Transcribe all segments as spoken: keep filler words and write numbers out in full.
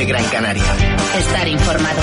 Gran Canaria. Estar informado.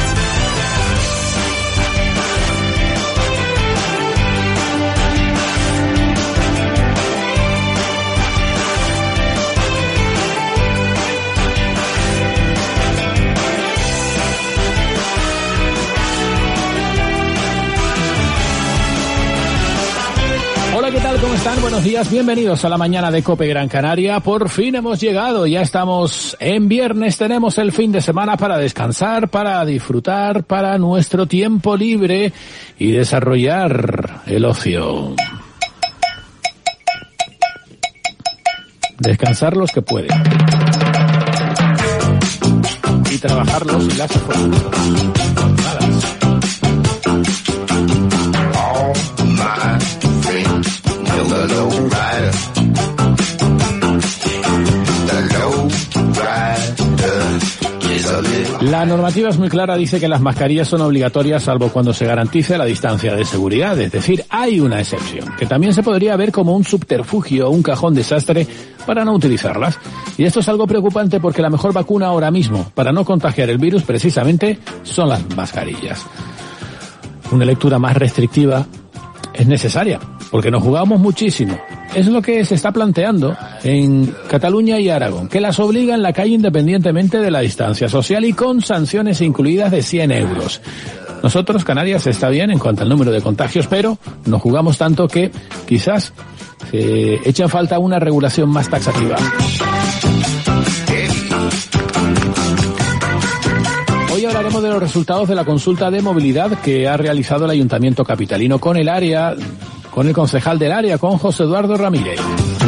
Hola, ¿qué tal? ¿Cómo están? Buenos días, bienvenidos a la mañana de COPE Gran Canaria. Por fin hemos llegado, ya estamos en viernes, tenemos el fin de semana para descansar, para disfrutar, para nuestro tiempo libre y desarrollar el ocio. Descansar los que pueden. Y trabajar los y las afortunadas. La normativa es muy clara, dice que las mascarillas son obligatorias salvo cuando se garantice la distancia de seguridad, es decir, hay una excepción, que también se podría ver como un subterfugio o un cajón desastre para no utilizarlas. Y esto es algo preocupante porque la mejor vacuna ahora mismo para no contagiar el virus precisamente son las mascarillas. Una lectura más restrictiva es necesaria, porque nos jugamos muchísimo. Es lo que se está planteando en Cataluña y Aragón, que las obliga en la calle independientemente de la distancia social y con sanciones incluidas de cien euros. Nosotros, Canarias, está bien en cuanto al número de contagios, pero nos jugamos tanto que quizás se echa en falta una regulación más taxativa. Hoy hablaremos de los resultados de la consulta de movilidad que ha realizado el Ayuntamiento capitalino con el área, con el concejal del área, con José Eduardo Ramírez.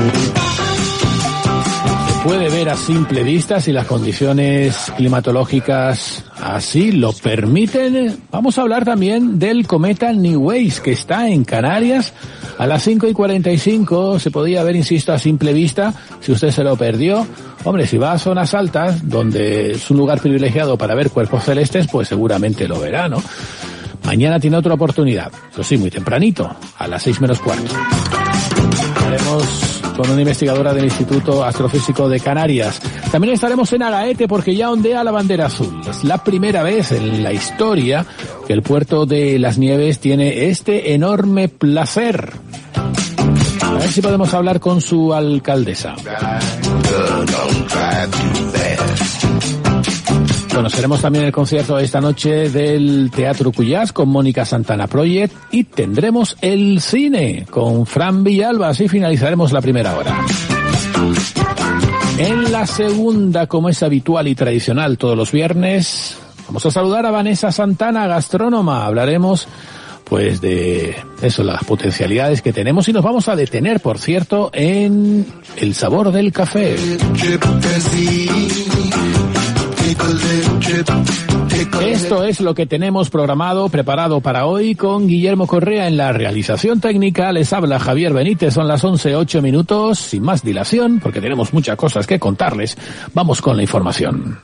Se puede ver a simple vista si las condiciones climatológicas así lo permiten. Vamos a hablar también del cometa Neowise, que está en Canarias a las cinco y cuarenta y cinco. Se podía ver, insisto, a simple vista, si usted se lo perdió. Hombre, si va a zonas altas, donde es un lugar privilegiado para ver cuerpos celestes, pues seguramente lo verá, ¿no? Mañana tiene otra oportunidad, eso sí, muy tempranito, a las seis menos cuarto. Estaremos con una investigadora del Instituto Astrofísico de Canarias. También estaremos en Agaete porque ya ondea la bandera azul. Es la primera vez en la historia que el puerto de Las Nieves tiene este enorme placer. A ver si podemos hablar con su alcaldesa. Conoceremos también el concierto de esta noche del Teatro Cuyás con Mónica Santana Project y tendremos el cine con Fran Villalba. Así finalizaremos la primera hora. En la segunda, como es habitual y tradicional todos los viernes, vamos a saludar a Vanessa Santana, gastrónoma. Hablaremos pues de eso, las potencialidades que tenemos y nos vamos a detener, por cierto, en el sabor del café. Esto es lo que tenemos programado, preparado para hoy con Guillermo Correa en la realización técnica. Les habla Javier Benítez, son las once ocho minutos, sin más dilación, porque tenemos muchas cosas que contarles. Vamos con la información.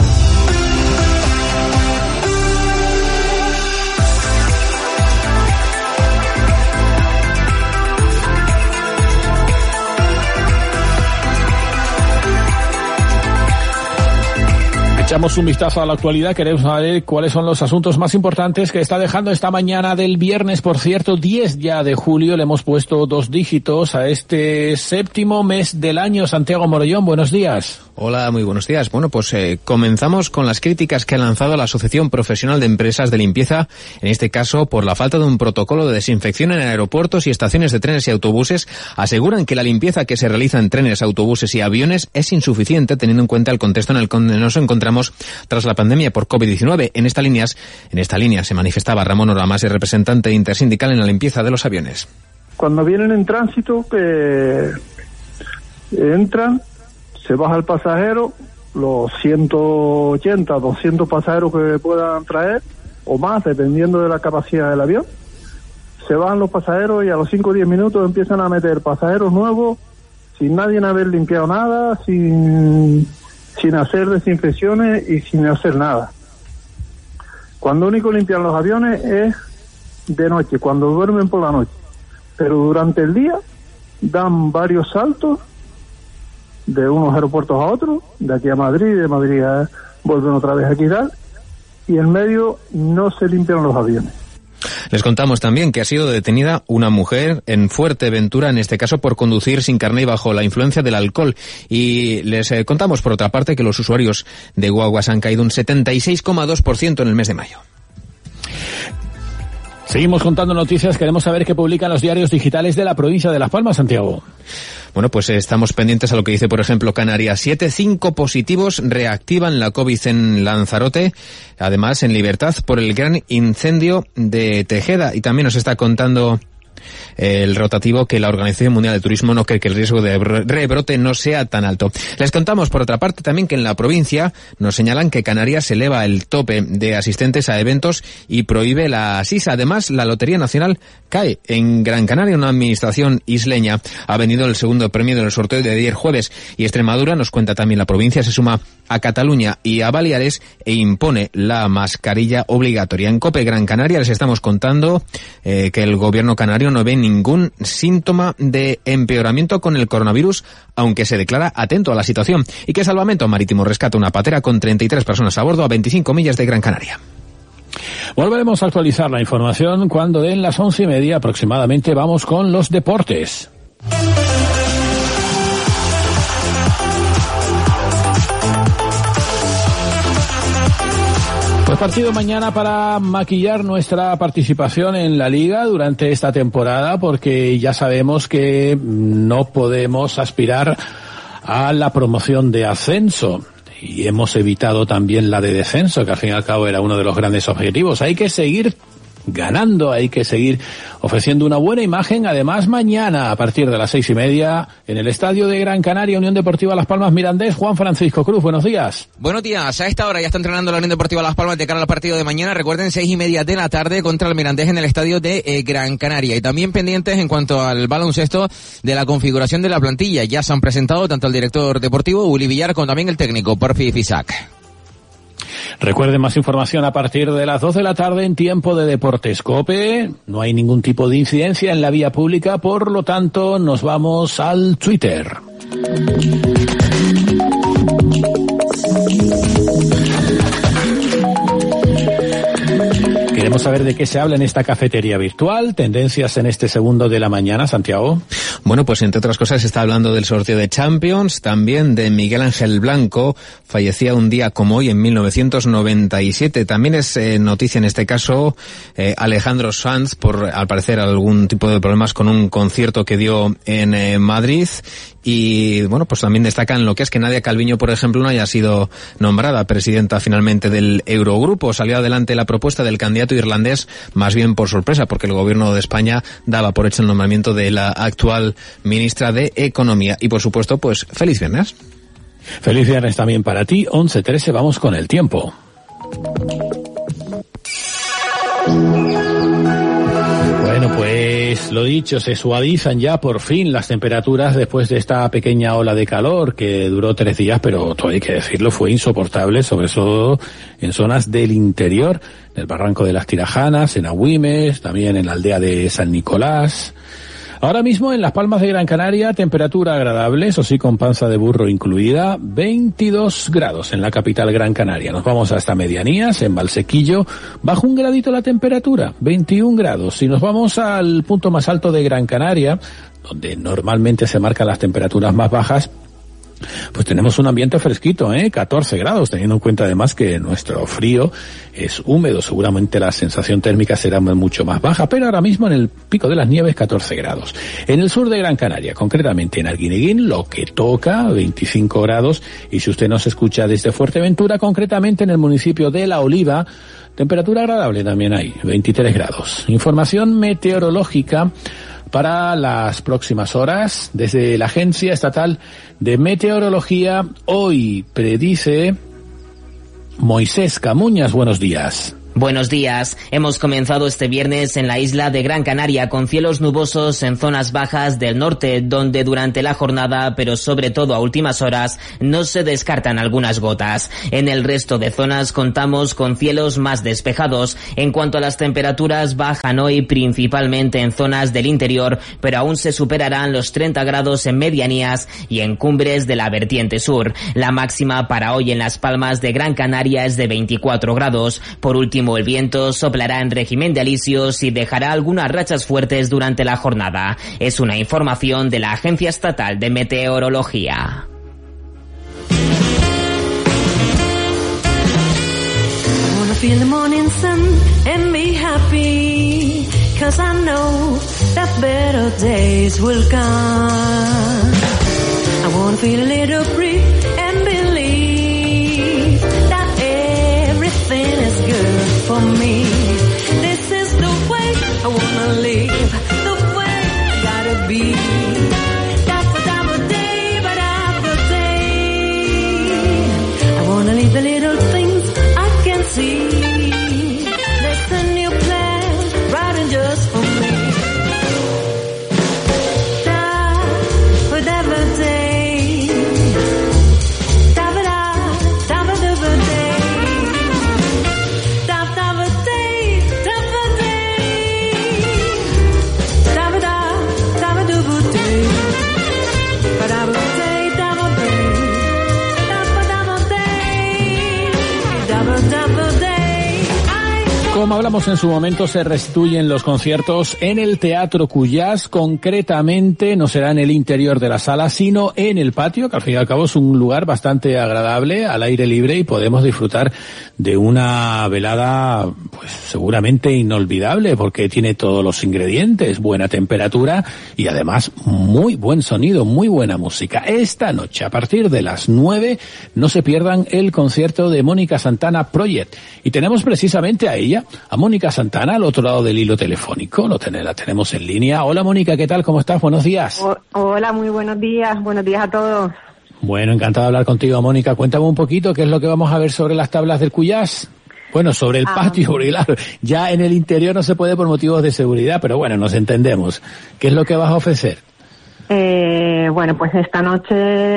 Echamos un vistazo a la actualidad, queremos saber cuáles son los asuntos más importantes que está dejando esta mañana del viernes, por cierto, diez ya de julio. Le hemos puesto dos dígitos a este séptimo mes del año. Santiago Morollón, buenos días. Hola, muy buenos días. Bueno, pues eh, comenzamos con las críticas que ha lanzado la Asociación Profesional de Empresas de Limpieza, en este caso por la falta de un protocolo de desinfección en aeropuertos y estaciones de trenes y autobuses. Aseguran que la limpieza que se realiza en trenes, autobuses y aviones es insuficiente teniendo en cuenta el contexto en el que nos encontramos tras la pandemia por COVID diecinueve. En esta línea, en esta línea se manifestaba Ramón Oramas, el representante intersindical en la limpieza de los aviones. Cuando vienen en tránsito, que entran, se baja el pasajero, los ciento ochenta, doscientos pasajeros que puedan traer, o más, dependiendo de la capacidad del avión. Se bajan los pasajeros y a los cinco o diez minutos empiezan a meter pasajeros nuevos, sin nadie haber limpiado nada, sin, sin hacer desinfecciones y sin hacer nada. Cuando único limpian los aviones es de noche, cuando duermen por la noche. Pero durante el día dan varios saltos de unos aeropuertos a otros, de aquí a Madrid, de Madrid a, vuelven otra vez a quitar, y en medio no se limpian los aviones. Les contamos también que ha sido detenida una mujer en Fuerteventura, en este caso por conducir sin carné y bajo la influencia del alcohol. Y les eh, contamos, por otra parte, que los usuarios de guaguas han caído un setenta y seis coma dos por ciento en el mes de mayo. Seguimos contando noticias. Queremos saber qué publican los diarios digitales de la provincia de Las Palmas, Santiago. Bueno, pues estamos pendientes a lo que dice, por ejemplo, Canarias. Siete, cinco positivos reactivan la COVID en Lanzarote, además en libertad por el gran incendio de Tejeda. Y también nos está contando el rotativo que la Organización Mundial de Turismo no cree que el riesgo de rebrote no sea tan alto. Les contamos, por otra parte, también que en la provincia nos señalan que Canarias eleva el tope de asistentes a eventos y prohíbe la sisa. Además, la Lotería Nacional cae en Gran Canaria, una administración isleña. Ha vendido el segundo premio del sorteo de ayer jueves. Y Extremadura, nos cuenta también la provincia, se suma a Cataluña y a Baleares e impone la mascarilla obligatoria. En COPE Gran Canaria les estamos contando eh, que el gobierno canario no ve ningún síntoma de empeoramiento con el coronavirus, aunque se declara atento a la situación, y que Salvamento Marítimo rescata una patera con treinta y tres personas a bordo a veinticinco millas de Gran Canaria. Volveremos a actualizar la información cuando den las once y media aproximadamente. Vamos con los deportes. Pues partido mañana para maquillar nuestra participación en la Liga durante esta temporada, porque ya sabemos que no podemos aspirar a la promoción de ascenso y hemos evitado también la de descenso, que al fin y al cabo era uno de los grandes objetivos. Hay que seguir ganando, hay que seguir ofreciendo una buena imagen. Además, mañana a partir de las seis y media en el estadio de Gran Canaria, Unión Deportiva Las Palmas Mirandés. Juan Francisco Cruz, buenos días. Buenos días. A esta hora ya está entrenando la Unión Deportiva Las Palmas de cara al partido de mañana. Recuerden, seis y media de la tarde contra el Mirandés en el estadio de eh, Gran Canaria. Y también pendientes en cuanto al baloncesto de la configuración de la plantilla. Ya se han presentado tanto el director deportivo Uli Villar como también el técnico Porfi Fisac. Recuerden, más información a partir de las dos de la tarde en Tiempo de Deportes COPE. No hay ningún tipo de incidencia en la vía pública, por lo tanto nos vamos al Twitter. Queremos saber de qué se habla en esta cafetería virtual. Tendencias en este segundo de la mañana, Santiago. Bueno, pues entre otras cosas se está hablando del sorteo de Champions, también de Miguel Ángel Blanco, fallecía un día como hoy en mil novecientos noventa y siete. También es eh, noticia en este caso eh, Alejandro Sanz, por al parecer algún tipo de problemas con un concierto que dio en eh, Madrid. Y bueno, pues también destacan lo que es que Nadia Calviño, por ejemplo, no haya sido nombrada presidenta finalmente del Eurogrupo. Salió adelante la propuesta del candidato irlandés, más bien por sorpresa, porque el gobierno de España daba por hecho el nombramiento de la actual ministra de Economía. Y por supuesto, pues feliz viernes. Feliz viernes también para ti. once trece, vamos con el tiempo. Bueno, pues lo dicho, se suavizan ya por fin las temperaturas después de esta pequeña ola de calor que duró tres días, pero todo hay que decirlo, fue insoportable, sobre todo en zonas del interior, en el Barranco de las Tirajanas, en Agüimes, también en la aldea de San Nicolás. Ahora mismo en Las Palmas de Gran Canaria, temperatura agradable, eso sí, con panza de burro incluida, veintidós grados en la capital Gran Canaria. Nos vamos hasta Medianías, en Valsequillo, bajo un gradito la temperatura, veintiún grados. Si nos vamos al punto más alto de Gran Canaria, donde normalmente se marcan las temperaturas más bajas, pues tenemos un ambiente fresquito, ¿eh? catorce grados, teniendo en cuenta además que nuestro frío es húmedo, seguramente la sensación térmica será mucho más baja, pero ahora mismo en el Pico de las Nieves catorce grados. En el sur de Gran Canaria, concretamente en Arguineguín, lo que toca, veinticinco grados, y si usted nos escucha desde Fuerteventura, concretamente en el municipio de La Oliva, temperatura agradable también hay, veintitrés grados. Información meteorológica para las próximas horas desde la Agencia Estatal de Meteorología. Hoy predice Moisés Camuñas. Buenos días. Buenos días. Hemos comenzado este viernes en la isla de Gran Canaria con cielos nubosos en zonas bajas del norte, donde durante la jornada, pero sobre todo a últimas horas, no se descartan algunas gotas. En el resto de zonas contamos con cielos más despejados. En cuanto a las temperaturas, bajan hoy principalmente en zonas del interior, pero aún se superarán los treinta grados en medianías y en cumbres de la vertiente sur. La máxima para hoy en Las Palmas de Gran Canaria es de veinticuatro grados. Por último, el viento soplará en régimen de alisios y dejará algunas rachas fuertes durante la jornada. Es una información de la Agencia Estatal de Meteorología. Feel the morning sun and be happy, 'cause I know that better days will come. I wanna feel a little free and believe that everything is good for me. This is the way I wanna live, the way I gotta be. That's a double day, but double day. I wanna leave the little things I can see. There's a new plan, riding just for me. Double, double day. Double, double, double day. Double, double day, double day. Double, double, double day. Double day, double day. Double, double day. Double, double day. Como hablamos en su momento, se restituyen los conciertos en el Teatro Cuyás. Concretamente, no será en el interior de la sala, sino en el patio, que al fin y al cabo es un lugar bastante agradable, al aire libre, y podemos disfrutar de una velada, pues seguramente inolvidable, porque tiene todos los ingredientes, buena temperatura y además muy buen sonido, muy buena música. Esta noche, a partir de las nueve, no se pierdan el concierto de Mónica Santana Project. Y tenemos precisamente a ella, a Mónica Santana, al otro lado del hilo telefónico. Lo ten- la tenemos en línea. Hola Mónica, ¿qué tal? ¿Cómo estás? Buenos días. O- hola, muy buenos días. Buenos días a todos. Bueno, encantado de hablar contigo, Mónica. Cuéntame un poquito qué es lo que vamos a ver sobre las tablas del Cuyás. Bueno, sobre el Ah. patio, porque claro, ya en el interior no se puede por motivos de seguridad, pero bueno, nos entendemos. ¿Qué es lo que vas a ofrecer? Eh, bueno, pues esta noche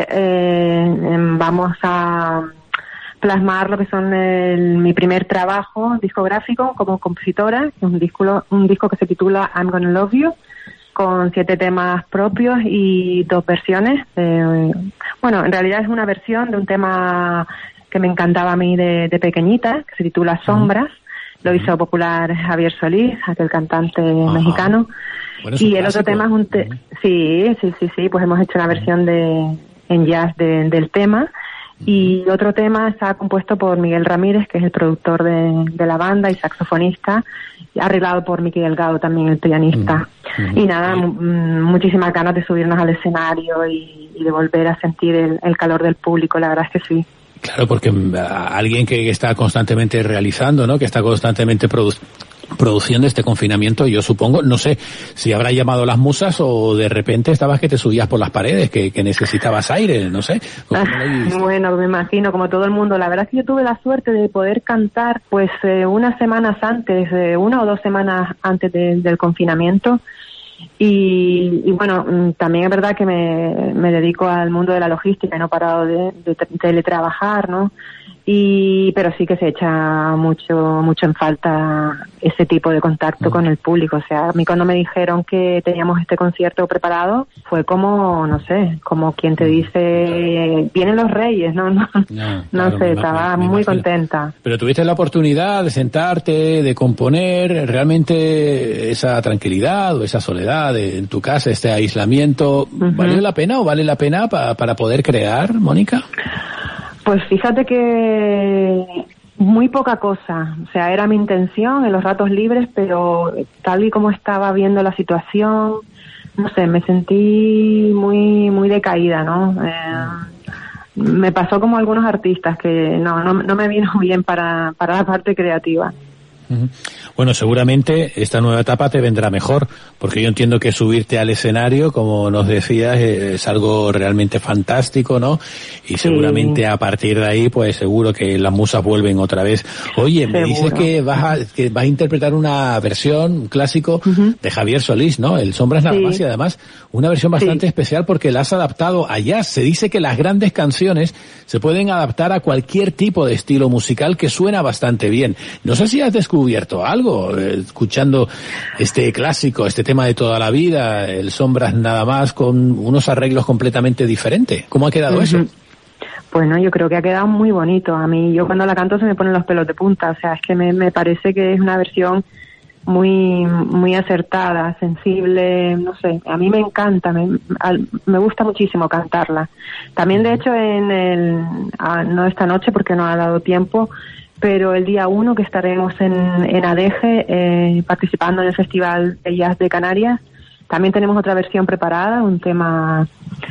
eh, em, vamos a plasmar lo que son el- mi primer trabajo discográfico como compositora, que es un disco, un disco que se titula I'm Gonna Love You, con siete temas propios y dos versiones. Eh, bueno, en realidad es una versión de un tema que me encantaba a mí de, de pequeñita, que se titula Sombras. Lo hizo popular Javier Solís, aquel cantante Ajá. mexicano. Bueno, es Y un el otro clásico. tema es un... Te- sí, sí, sí, sí, pues hemos hecho una versión de en jazz de- del tema. Y otro tema está compuesto por Miguel Ramírez, que es el productor de, de la banda y saxofonista, y arreglado por Miki Delgado, también el pianista. Ujú. Y nada, mu- mm, muchísimas ganas de subirnos al escenario y, y de volver a sentir el, el calor del público, la verdad es que sí. Claro, porque mm, a alguien que está constantemente realizando, ¿no? Que está constantemente produ- produciendo este confinamiento, yo supongo, no sé si habrá llamado las musas o de repente estabas que te subías por las paredes, que, que necesitabas aire, no sé. ¿Cómo lo viviste? Bueno, me imagino, como todo el mundo. La verdad es que yo tuve la suerte de poder cantar pues eh, unas semanas antes, eh, una o dos semanas antes de- del confinamiento. Y, y bueno, mm, también es verdad que me, me dedico al mundo de la logística y no he parado de, de tra- teletrabajar, ¿no? Y, pero sí que se echa mucho, mucho en falta ese tipo de contacto con el público. O sea, a mí cuando me dijeron que teníamos este concierto preparado, fue como, no sé, como quien te dice, vienen los reyes, ¿no? No, Ya, no claro, sé, me- estaba me- me muy imagino. contenta. Pero tuviste la oportunidad de sentarte, de componer, realmente esa tranquilidad o esa soledad de- en tu casa, este aislamiento, ¿valió la pena o vale la pena pa- para poder crear, Mónica? Pues fíjate que muy poca cosa, o sea, era mi intención en los ratos libres, pero tal y como estaba viendo la situación, no sé, me sentí muy muy decaída, ¿no? Eh, me pasó como a algunos artistas que no no, no me vino bien para, para la parte creativa. Bueno, seguramente esta nueva etapa te vendrá mejor, porque yo entiendo que subirte al escenario, como nos decías, es algo realmente fantástico, ¿no? Y seguramente sí. A partir de ahí, pues seguro que las musas vuelven otra vez. Oye, seguro. Me dices que vas a, que vas a interpretar una versión, un clásico uh-huh. de Javier Solís, ¿no? El Sombras nada más, sí. Y además una versión bastante sí. especial porque la has adaptado a jazz. Se dice que las grandes canciones se pueden adaptar a cualquier tipo de estilo musical, que suena bastante bien. No sé si has descubierto algo, eh, escuchando este clásico, este tema de toda la vida, el Sombras nada más, con unos arreglos completamente diferentes. ¿Cómo ha quedado uh-huh. eso? Bueno, yo creo que ha quedado muy bonito. A mí, yo cuando la canto se me ponen los pelos de punta. O sea, es que me, me parece que es una versión muy muy acertada, sensible, no sé. A mí me encanta, me, me gusta muchísimo cantarla. También, de hecho, en el, ah, no esta noche porque no ha dado tiempo, pero el día uno que estaremos en, en Adeje eh, participando en el Festival de Jazz de Canarias, también tenemos otra versión preparada, un tema,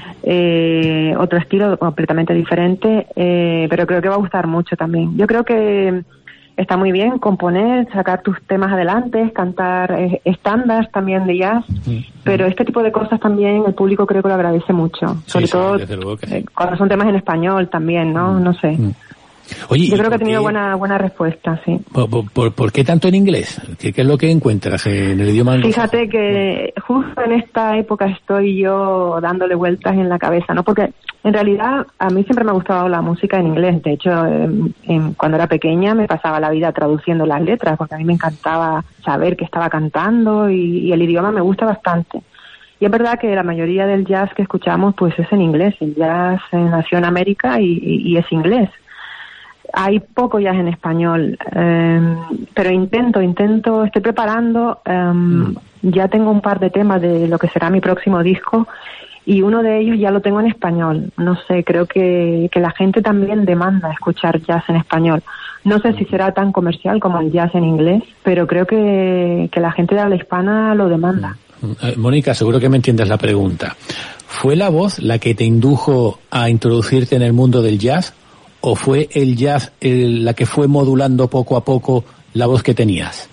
eh, otro estilo completamente diferente, eh, pero creo que va a gustar mucho también. Yo creo que está muy bien componer, sacar tus temas adelante, cantar eh, estándares también de jazz, mm. pero este tipo de cosas también el público creo que lo agradece mucho, sobre sí, todo sí, sí. Eh, cuando son temas en español también, ¿no? Mm. No sé. Mm. Oye, yo creo que ha tenido buena buena respuesta, sí. ¿Por, por, ¿por qué tanto en inglés? ¿Qué, qué es lo que encuentras en el idioma inglés? Fíjate que justo en esta época estoy yo dándole vueltas en la cabeza, ¿no? Porque en realidad a mí siempre me ha gustado la música en inglés. De hecho, en, en, cuando era pequeña me pasaba la vida traduciendo las letras, porque a mí me encantaba saber qué estaba cantando y, y el idioma me gusta bastante. Y es verdad que la mayoría del jazz que escuchamos pues es en inglés. El jazz nació en América y, y, y es inglés. Hay poco jazz en español, eh, pero intento, intento, estoy preparando, eh, mm. ya tengo un par de temas de lo que será mi próximo disco y uno de ellos ya lo tengo en español. No sé, creo que, que la gente también demanda escuchar jazz en español. No sé si será tan comercial como el jazz en inglés, pero creo que, que la gente de habla hispana lo demanda. Eh, Mónica, seguro que me entiendes la pregunta. ¿Fue la voz la que te indujo a introducirte en el mundo del jazz? ¿O fue el jazz el, la que fue modulando poco a poco la voz que tenías?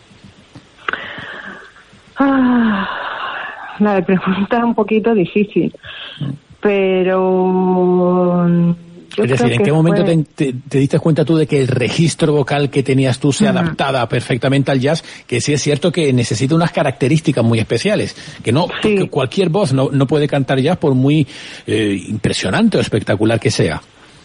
Ah, la pregunta es un poquito difícil, pero... Yo es decir, ¿en qué momento fue... te, te, te diste cuenta tú de que el registro vocal que tenías tú se uh-huh. adaptaba perfectamente al jazz? Que sí es cierto que necesita unas características muy especiales, que no sí. que cualquier voz no, no puede cantar jazz por muy eh, impresionante o espectacular que sea.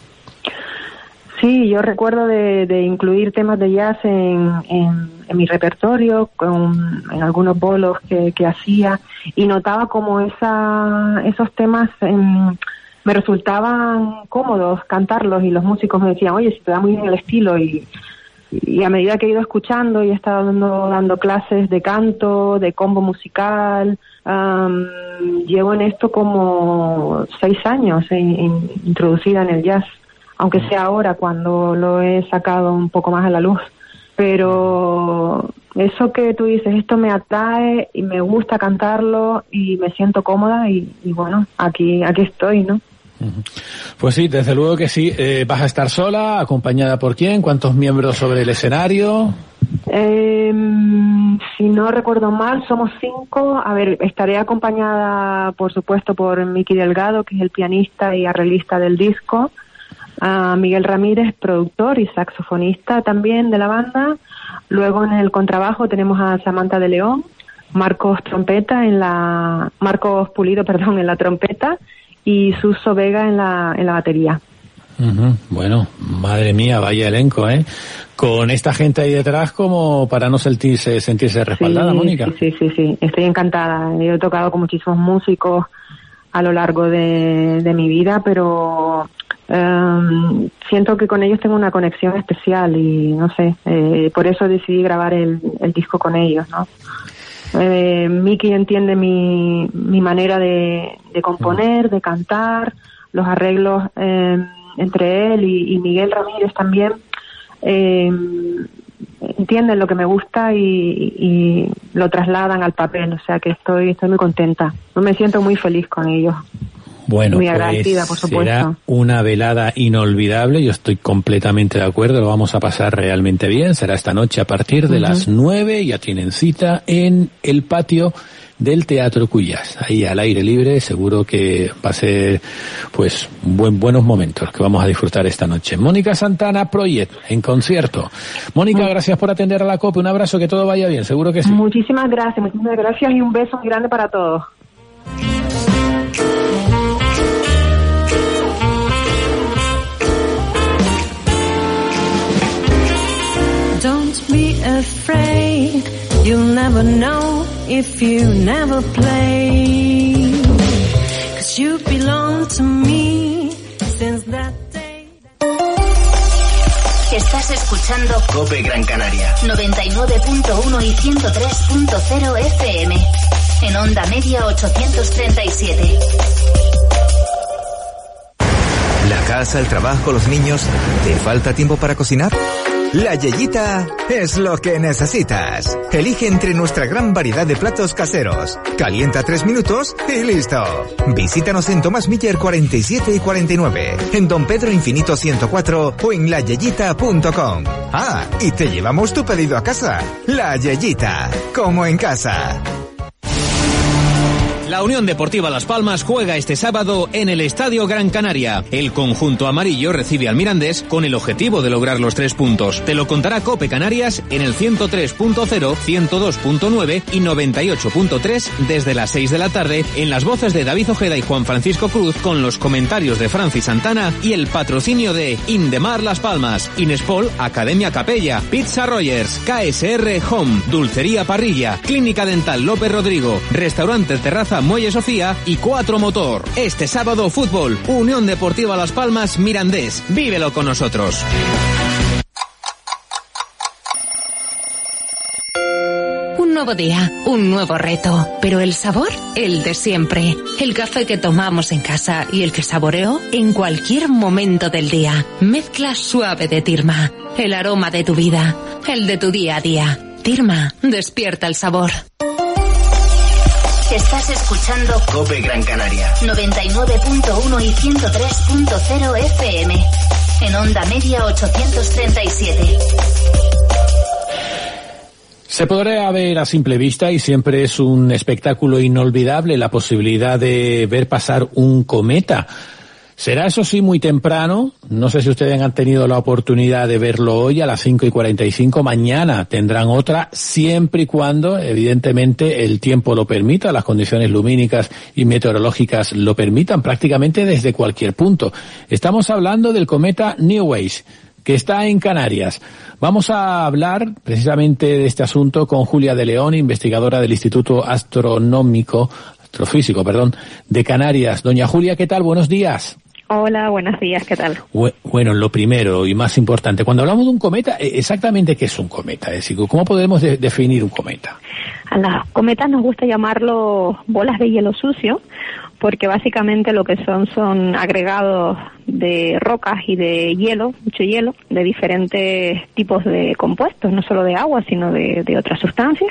Sí, yo recuerdo de, de incluir temas de jazz en, en, en mi repertorio, con, en algunos bolos que, que hacía, y notaba como esa, esos temas en, me resultaban cómodos cantarlos, y los músicos me decían, oye, si te da muy bien el estilo, y, y a medida que he ido escuchando y he estado dando, dando clases de canto, de combo musical, um, llevo en esto como seis años en, en, introducida en el jazz. Aunque sea ahora cuando lo he sacado un poco más a la luz. Pero eso que tú dices, esto me atrae y me gusta cantarlo y me siento cómoda y, y bueno, aquí aquí estoy, ¿no? Pues sí, desde luego que sí. Eh, ¿Vas a estar sola? ¿Acompañada por quién? ¿Cuántos miembros sobre el escenario? Eh, si no recuerdo mal, somos cinco. A ver, estaré acompañada, por supuesto, por Miki Delgado, que es el pianista y arreglista del disco. A Miguel Ramírez, productor y saxofonista también de la banda. Luego en el contrabajo tenemos a Samantha de León, Marcos trompeta en la Marcos Pulido, perdón, en la trompeta y Suso Vega en la en la batería. Uh-huh. Bueno, madre mía, vaya elenco, ¿eh? Con esta gente ahí detrás como para no sentirse sentirse respaldada, sí, Mónica. Sí, sí, sí, sí, estoy encantada. Yo he tocado con muchísimos músicos a lo largo de, de mi vida, pero Um, siento que con ellos tengo una conexión especial y no sé, eh, por eso decidí grabar el, el disco con ellos, ¿no? Eh, Miki entiende mi, mi manera de, de componer, de cantar, los arreglos eh, entre él y, y Miguel Ramírez también eh, entienden lo que me gusta y, y lo trasladan al papel, o sea que estoy, estoy muy contenta, me siento muy feliz con ellos. Bueno, muy agradecida, pues por supuesto. Será una velada inolvidable, yo estoy completamente de acuerdo, lo vamos a pasar realmente bien. Será esta noche a partir de uh-huh. las nueve, ya tienen cita en el patio del Teatro Cuyás, ahí al aire libre. Seguro que va a ser pues buen, buenos momentos que vamos a disfrutar esta noche. Mónica Santana Project en concierto. Mónica, uh-huh. gracias por atender a la COPE, un abrazo, que todo vaya bien, seguro que sí. Muchísimas gracias, muchísimas gracias y un beso muy grande para todos. Don't be afraid, you'll never know if you never play, 'cause you belong to me since that day. Estás escuchando COPE Gran Canaria, noventa y nueve punto uno y ciento tres punto cero F M, en onda media ochocientos treinta y siete. La casa, el trabajo, los niños. ¿Te falta tiempo para cocinar? La Yeyita es lo que necesitas. Elige entre nuestra gran variedad de platos caseros. Calienta tres minutos y listo. Visítanos en Tomás Miller cuarenta y siete y cuarenta y nueve, en Don Pedro Infinito ciento cuatro o en la yeyita punto com. Ah, y te llevamos tu pedido a casa. La Yeyita, como en casa. La Unión Deportiva Las Palmas juega este sábado en el Estadio Gran Canaria. El conjunto amarillo recibe al Mirandés con el objetivo de lograr los tres puntos. Te lo contará COPE Canarias en el ciento tres punto cero, ciento dos punto nueve y noventa y ocho punto tres desde las seis de la tarde en las voces de David Ojeda y Juan Francisco Cruz, con los comentarios de Francis Santana y el patrocinio de Indemar Las Palmas, Inespol, Academia Capella, Pizza Rogers, K S R Home, Dulcería Parrilla, Clínica Dental López Rodrigo, Restaurante Terraza Muelle Sofía y Cuatro Motor. Este sábado, fútbol, Unión Deportiva Las Palmas, Mirandés. Vívelo con nosotros. Un nuevo día, un nuevo reto, pero el sabor, el de siempre. El café que tomamos en casa y el que saboreo en cualquier momento del día. Mezcla suave de Tirma, el aroma de tu vida, el de tu día a día. Tirma, despierta el sabor. Estás escuchando COPE Gran Canaria, noventa y nueve punto uno y ciento tres punto cero F M, en onda media ochocientos treinta y siete. Se podrá ver a simple vista y siempre es un espectáculo inolvidable la posibilidad de ver pasar un cometa. Será eso sí muy temprano, no sé si ustedes han tenido la oportunidad de verlo hoy a las cinco y cuarenta y cinco, mañana tendrán otra, siempre y cuando evidentemente el tiempo lo permita, las condiciones lumínicas y meteorológicas lo permitan, prácticamente desde cualquier punto. Estamos hablando del cometa Neowise, que está en Canarias. Vamos a hablar precisamente de este asunto con Julia de León, investigadora del Instituto Astronómico, Astrofísico, perdón, de Canarias. Doña Julia, ¿qué tal? Buenos días. Hola, buenos días, ¿qué tal? Bueno, lo primero y más importante, cuando hablamos de un cometa, exactamente qué es un cometa, es decir, ¿cómo podemos de- definir un cometa? A los cometas nos gusta llamarlo bolas de hielo sucio, porque básicamente lo que son son agregados de rocas y de hielo, mucho hielo, de diferentes tipos de compuestos, no solo de agua, sino de, de otras sustancias,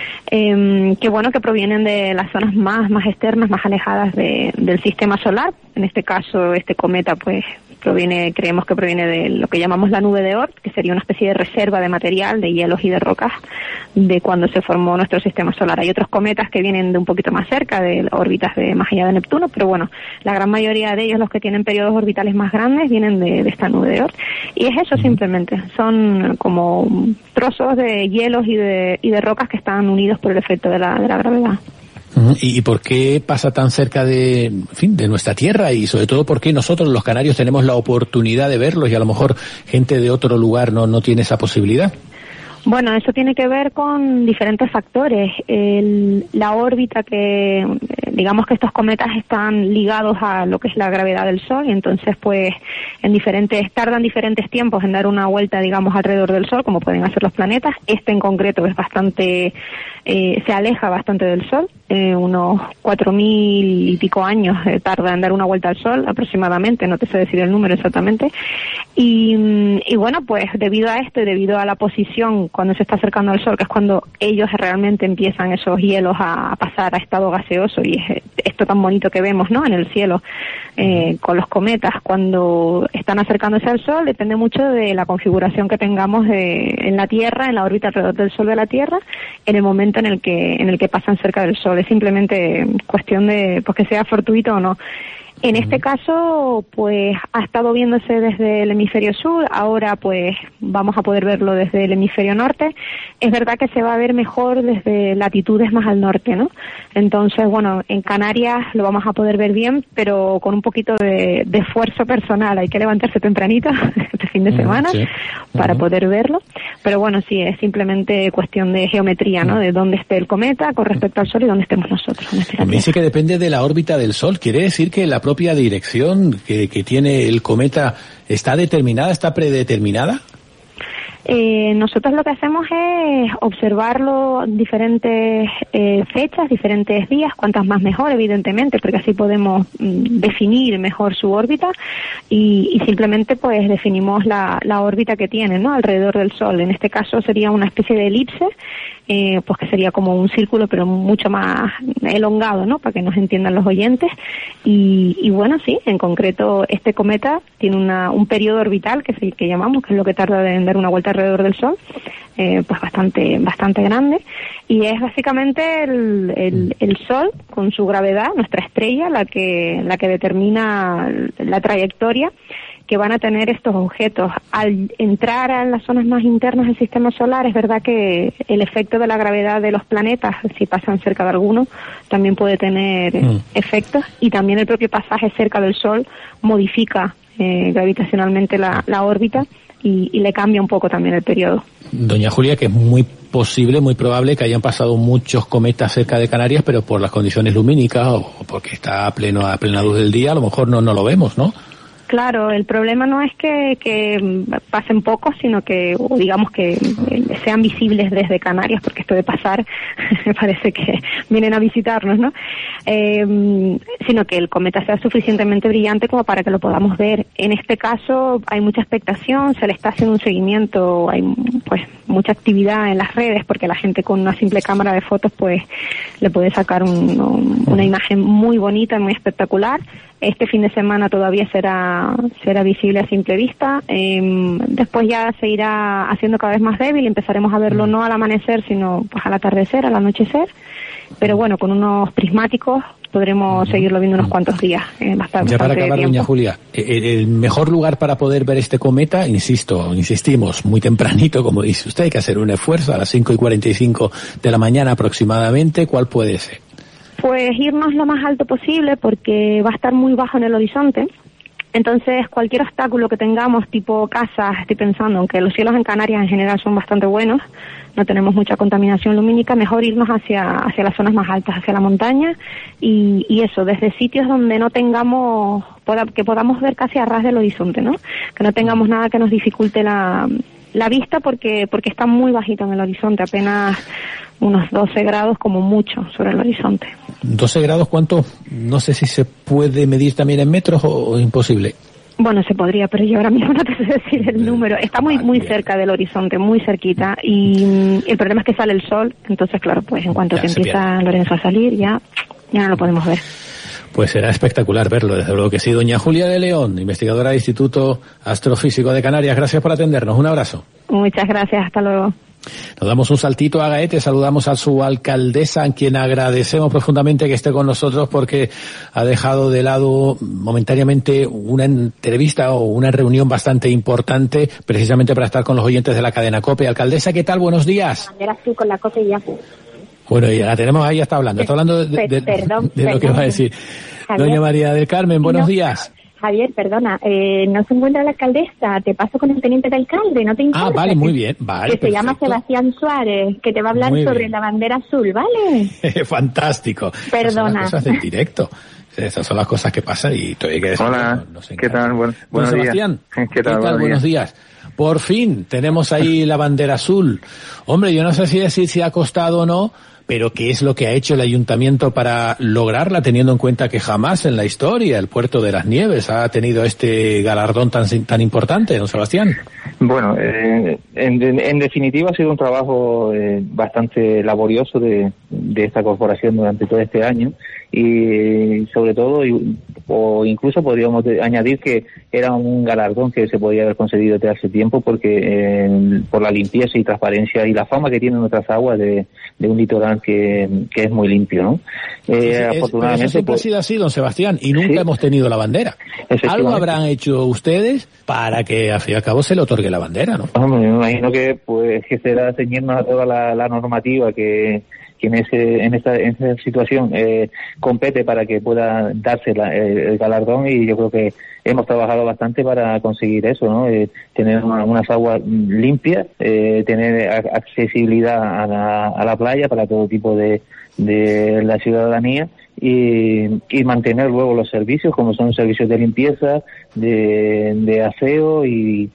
eh, que bueno, que provienen de las zonas más, más externas, más alejadas de, del sistema solar. En este caso, este cometa, pues, proviene, creemos que proviene de lo que llamamos la nube de Oort, que sería una especie de reserva de material, de hielos y de rocas, de cuando se formó nuestro sistema solar. Hay otros cometas que vienen de un poquito más cerca, de órbitas de más allá de Neptuno, pero bueno, la gran mayoría de ellos, los que tienen periodos orbitales más grandes, vienen de, de esta nube de Oort. Y es eso simplemente, son como trozos de hielos y de, y de rocas que están unidos por el efecto de la, de la gravedad. ¿Y, ¿Y por qué pasa tan cerca de, en fin, de nuestra Tierra? Y sobre todo, ¿por qué nosotros los canarios tenemos la oportunidad de verlos y a lo mejor gente de otro lugar no, no tiene esa posibilidad? Bueno, eso tiene que ver con diferentes factores. El, la órbita que, digamos que estos cometas están ligados a lo que es la gravedad del Sol y entonces pues en diferentes, tardan diferentes tiempos en dar una vuelta, digamos, alrededor del Sol, como pueden hacer los planetas. Este en concreto es bastante, eh, se aleja bastante del Sol. eh, unos cuatro mil y pico años eh, tarda en dar una vuelta al Sol aproximadamente, no te sé decir el número exactamente. Y, y bueno, pues debido a esto y debido a la posición cuando se está acercando al Sol, que es cuando ellos realmente empiezan esos hielos a, a pasar a estado gaseoso, y es esto tan bonito que vemos, ¿no?, en el cielo eh, con los cometas cuando están acercándose al Sol, depende mucho de la configuración que tengamos de, en la Tierra, en la órbita alrededor del Sol de la Tierra, en el momento en el que en el que pasan cerca del Sol. Es simplemente cuestión de pues que sea fortuito o no. En este caso, pues ha estado viéndose desde el hemisferio sur, ahora pues vamos a poder verlo desde el hemisferio norte. Es verdad que se va a ver mejor desde latitudes más al norte, ¿no? Entonces, bueno, en Canarias lo vamos a poder ver bien, pero con un poquito de, de esfuerzo personal. Hay que levantarse tempranito este fin de semana sí. para uh-huh. poder verlo. Pero bueno, sí, es simplemente cuestión de geometría, ¿no? De dónde esté el cometa con respecto al Sol y dónde estemos nosotros. Me dice que depende de la órbita del Sol. ¿Quiere decir que la propia dirección que, que tiene el cometa está determinada, está predeterminada? Eh, nosotros lo que hacemos es observarlo diferentes eh, fechas, diferentes días, cuantas más mejor, evidentemente, porque así podemos mm, definir mejor su órbita y, y simplemente pues definimos la, la órbita que tiene, ¿no?, alrededor del Sol. En este caso sería una especie de elipse, eh, pues que sería como un círculo pero mucho más elongado, ¿no?, para que nos entiendan los oyentes. Y, y bueno, sí, en concreto este cometa tiene una, un periodo orbital que es el que llamamos, que es lo que tarda en dar una vuelta alrededor del Sol, eh, pues bastante bastante grande, y es básicamente el, el, el Sol con su gravedad, nuestra estrella, la que la que determina la trayectoria que van a tener estos objetos. Al entrar a las zonas más internas del sistema solar, es verdad que el efecto de la gravedad de los planetas, si pasan cerca de alguno, también puede tener mm. efectos, y también el propio pasaje cerca del Sol modifica eh, gravitacionalmente la, la órbita y, y le cambia un poco también el periodo. Doña Julia, que es muy posible, muy probable que hayan pasado muchos cometas cerca de Canarias, pero por las condiciones lumínicas o porque está a pleno a plena luz del día, a lo mejor no, no lo vemos, ¿no? Claro, el problema no es que, que pasen pocos, sino que, o digamos que sean visibles desde Canarias, porque esto de pasar me parece que vienen a visitarnos, ¿no? Eh, sino que el cometa sea suficientemente brillante como para que lo podamos ver. En este caso hay mucha expectación, se le está haciendo un seguimiento, hay pues mucha actividad en las redes, porque la gente con una simple cámara de fotos pues le puede sacar un, un, una imagen muy bonita, muy espectacular. Este fin de semana todavía será será visible a simple vista. Eh, después ya se irá haciendo cada vez más débil. Empezaremos a verlo no al amanecer, sino pues al atardecer, al anochecer. Pero bueno, con unos prismáticos podremos uh-huh. seguirlo viendo unos cuantos días. Eh, bastante, ya para acabar, tiempo. Doña Julia, el, el mejor lugar para poder ver este cometa, insisto, insistimos, muy tempranito, como dice usted, hay que hacer un esfuerzo a las cinco y cuarenta y cinco de la mañana aproximadamente. ¿Cuál puede ser? Pues irnos lo más alto posible, porque va a estar muy bajo en el horizonte. Entonces, cualquier obstáculo que tengamos, tipo casas, estoy pensando, aunque los cielos en Canarias en general son bastante buenos, no tenemos mucha contaminación lumínica, mejor irnos hacia hacia las zonas más altas, hacia la montaña, y, y eso, desde sitios donde no tengamos, poda, que podamos ver casi a ras del horizonte, ¿no? Que no tengamos nada que nos dificulte la, la vista, porque porque está muy bajito en el horizonte, apenas unos doce grados como mucho sobre el horizonte. ¿doce grados cuánto? No sé si se puede medir también en metros o, o imposible. Bueno, se podría, pero yo ahora mismo no te sé decir el número. Está muy muy cerca del horizonte, muy cerquita, y el problema es que sale el sol, entonces claro, pues en cuanto ya que empieza Lorenzo a salir, ya, ya no lo podemos ver. Pues será espectacular verlo, desde luego que sí. Doña Julia de León, investigadora del Instituto Astrofísico de Canarias, gracias por atendernos. Un abrazo. Muchas gracias, hasta luego. Nos damos un saltito a Gaete, saludamos a su alcaldesa, a quien agradecemos profundamente que esté con nosotros, porque ha dejado de lado momentáneamente una entrevista o una reunión bastante importante, precisamente para estar con los oyentes de la cadena COPE. Alcaldesa, ¿qué tal? Buenos días. Era así con la COPE y ya. Bueno, y la tenemos ahí, ya está hablando, está hablando de, de, perdón, de lo perdón. que va a decir. Javier, Doña María del Carmen, buenos no, días. Javier, perdona, eh, no se encuentra la alcaldesa, te paso con el teniente de alcalde, ¿no te importa? Ah, vale, muy bien, vale. Que perfecto. Se llama Sebastián Suárez, que te va a hablar muy sobre bien. la bandera azul, ¿vale? Fantástico. Perdona. Esas son las cosas del directo. Esas son las cosas que pasan y todavía hay que decir. Hola, no, no ¿qué tal? Buen, buenos días. Sebastián, ¿qué tal? ¿qué tal? Buenos, buenos días. días. Por fin tenemos ahí la bandera azul. Hombre, yo no sé si decir si ha costado o no, pero ¿qué es lo que ha hecho el ayuntamiento para lograrla, teniendo en cuenta que jamás en la historia el Puerto de las Nieves ha tenido este galardón tan tan importante, don Sebastián? Bueno, eh, en, en definitiva ha sido un trabajo eh, bastante laborioso de, de esta corporación durante todo este año, y sobre todo, y, o incluso podríamos de, añadir que era un galardón que se podía haber concedido desde hace tiempo, porque eh, por la limpieza y transparencia y la fama que tienen nuestras aguas de, de un litoral que, que es muy limpio, ¿no? Eh, es, afortunadamente, eso siempre pues, ha sido así, don Sebastián, y nunca sí, hemos tenido la bandera. Algo habrán hecho ustedes para que al fin y al cabo se le otorgue la bandera, ¿no? Hombre, me imagino que pues que será ceñirnos a toda la, la normativa que que en ese en esta en esta situación eh, compete para que pueda darse la, el, el galardón, y yo creo que hemos trabajado bastante para conseguir eso, ¿no? Eh, tener una, unas aguas limpias, eh, tener accesibilidad a la, a la playa para todo tipo de, de la ciudadanía, y, y mantener luego los servicios, como son servicios de limpieza, de, de aseo y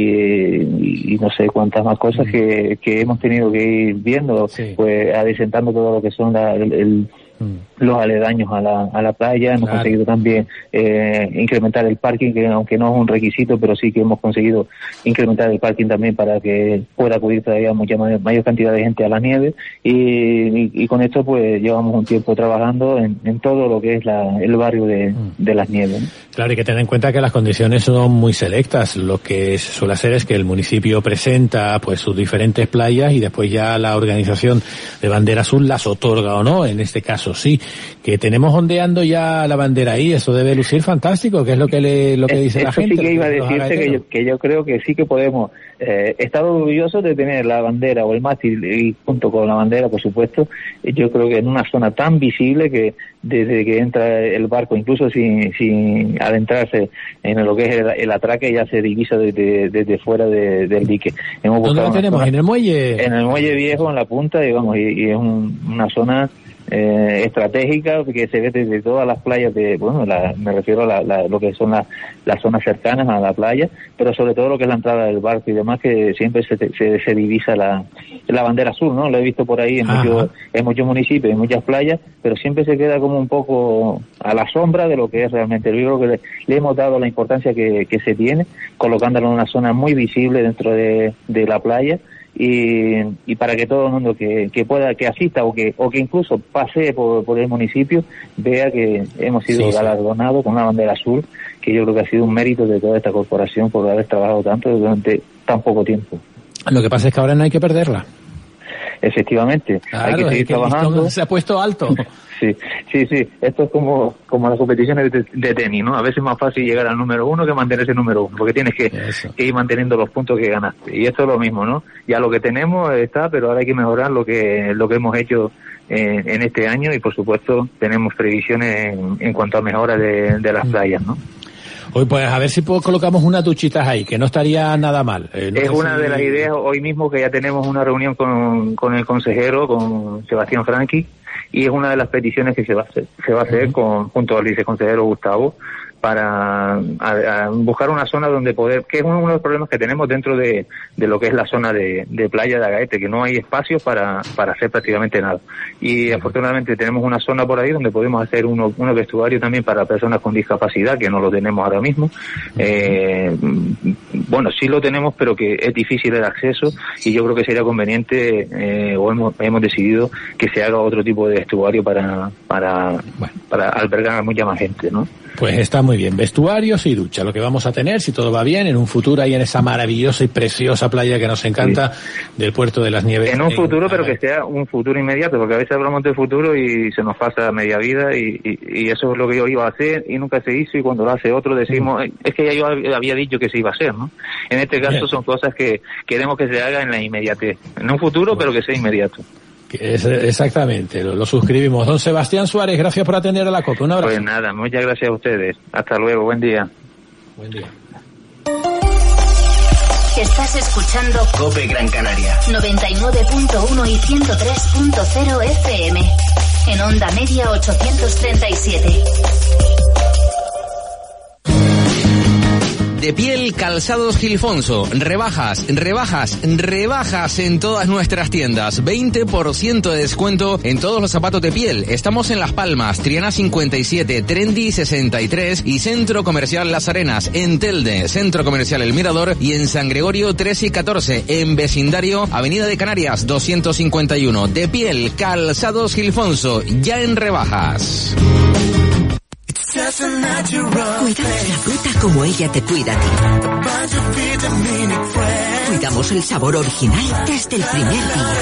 Y, y no sé cuántas más cosas mm. que, que hemos tenido que ir viendo, sí, pues adecentando todo lo que son la, el, el mm. los aledaños a la, a la playa. Hemos claro. conseguido también eh, incrementar el parking, que aunque no es un requisito, pero sí que hemos conseguido incrementar el parking también para que pueda acudir todavía mucha mayor, mayor cantidad de gente a la nieve, y, y, y con esto pues llevamos un tiempo trabajando en, en todo lo que es la, el barrio de, mm. de las Nieves, ¿no? Claro, hay que tener en cuenta que las condiciones son muy selectas. Lo que suele hacer es que el municipio presenta pues sus diferentes playas, y después ya la organización de Bandera Azul las otorga o no. En este caso sí, que tenemos ondeando ya la bandera ahí, eso debe lucir fantástico, que es lo que le, lo que dice es, la gente. Eso sí que iba a decirte que yo, que yo creo que sí que podemos eh, estar orgullosos de tener la bandera o el mástil, y junto con la bandera, por supuesto, yo creo que en una zona tan visible que desde que entra el barco, incluso sin, sin adentrarse en lo que es el, el atraque, ya se divisa desde, desde fuera de, del dique. Hemos ¿Dónde lo tenemos? Zona, ¿en el muelle? En el muelle viejo, en la punta, digamos, y, y es un, una zona eh, estratégica que se ve desde todas las playas de, bueno, la, me refiero a la, la, lo que son las, las zonas cercanas a la playa, pero sobre todo lo que es la entrada del barco y demás, que siempre se, se, se divisa la, la bandera azul, ¿no? Lo he visto por ahí en muchos, en muchos municipios, en muchas playas, pero siempre se queda como un poco a la sombra de lo que es realmente. Yo creo que le, le hemos dado la importancia que, que se tiene, colocándolo en una zona muy visible dentro de, de la playa, y, y para que todo el mundo que, que pueda, que asista o que o que incluso pasee por, por el municipio, vea que hemos sido sí, galardonados sí. con una bandera azul, que yo creo que ha sido un mérito de toda esta corporación por haber trabajado tanto durante tan poco tiempo. Lo que pasa es que ahora no hay que perderla. Efectivamente, claro, hay que seguir es que trabajando. Se ha puesto alto. Sí, sí, sí. Esto es como como las competiciones de, de tenis, ¿no? A veces es más fácil llegar al número uno que mantenerse número uno, porque tienes que, que ir manteniendo los puntos que ganaste. Y esto es lo mismo, ¿no? Ya lo que tenemos está, pero ahora hay que mejorar lo que lo que hemos hecho en, en este año, y por supuesto tenemos previsiones en, en cuanto a mejora de, de las playas, ¿no? Hoy pues a ver si colocamos unas duchitas ahí, que no estaría nada mal. Eh, no es una si... de las ideas hoy mismo, que ya tenemos una reunión con, con el consejero, con Sebastián Franqui, y es una de las peticiones que se va a hacer, se va a hacer uh-huh. con, junto al viceconsejero Gustavo, para a, a buscar una zona donde poder, que es uno de los problemas que tenemos dentro de, de lo que es la zona de, de playa de Agaete, que no hay espacio para, para hacer prácticamente nada. Y afortunadamente tenemos una zona por ahí donde podemos hacer uno, unos vestuarios también para personas con discapacidad, que no lo tenemos ahora mismo. Eh, bueno, sí lo tenemos, pero que es difícil el acceso, y yo creo que sería conveniente, eh, o hemos, hemos decidido que se haga otro tipo de vestuario para, para, bueno, para albergar a mucha más gente, ¿no? Pues está muy bien, vestuarios y ducha, lo que vamos a tener, si todo va bien, en un futuro ahí en esa maravillosa y preciosa playa que nos encanta, sí, del Puerto de las Nieves. En un futuro, en... pero que sea un futuro inmediato, porque a veces hablamos del futuro y se nos pasa media vida, y, y, y eso es lo que yo iba a hacer y nunca se hizo, y cuando lo hace otro decimos, mm. es que ya yo había dicho que se iba a hacer, ¿no? En este caso bien. Son cosas que queremos que se haga en la inmediatez, en un futuro, bueno, pero que sea inmediato. Es, exactamente, lo, lo suscribimos. Don Sebastián Suárez, gracias por atender a la COPE. Un abrazo. Pues nada, muchas gracias a ustedes. Hasta luego, buen día. Buen día. Estás escuchando COPE Gran Canaria. noventa y nueve punto uno y ciento tres punto cero F M. En onda media ochocientos treinta y siete. De Piel Calzados Gilfonso. Rebajas, rebajas, rebajas en todas nuestras tiendas. veinte por ciento de descuento en todos los zapatos de piel. Estamos en Las Palmas, Triana cincuenta y siete, Trendy sesenta y tres y Centro Comercial Las Arenas, en Telde, Centro Comercial El Mirador y en San Gregorio trece y catorce, en vecindario Avenida de Canarias doscientos cincuenta y uno. De Piel Calzados Gilfonso, ya en rebajas. Cuidamos la fruta como ella te cuida a ti. Cuidamos el sabor original desde el primer día.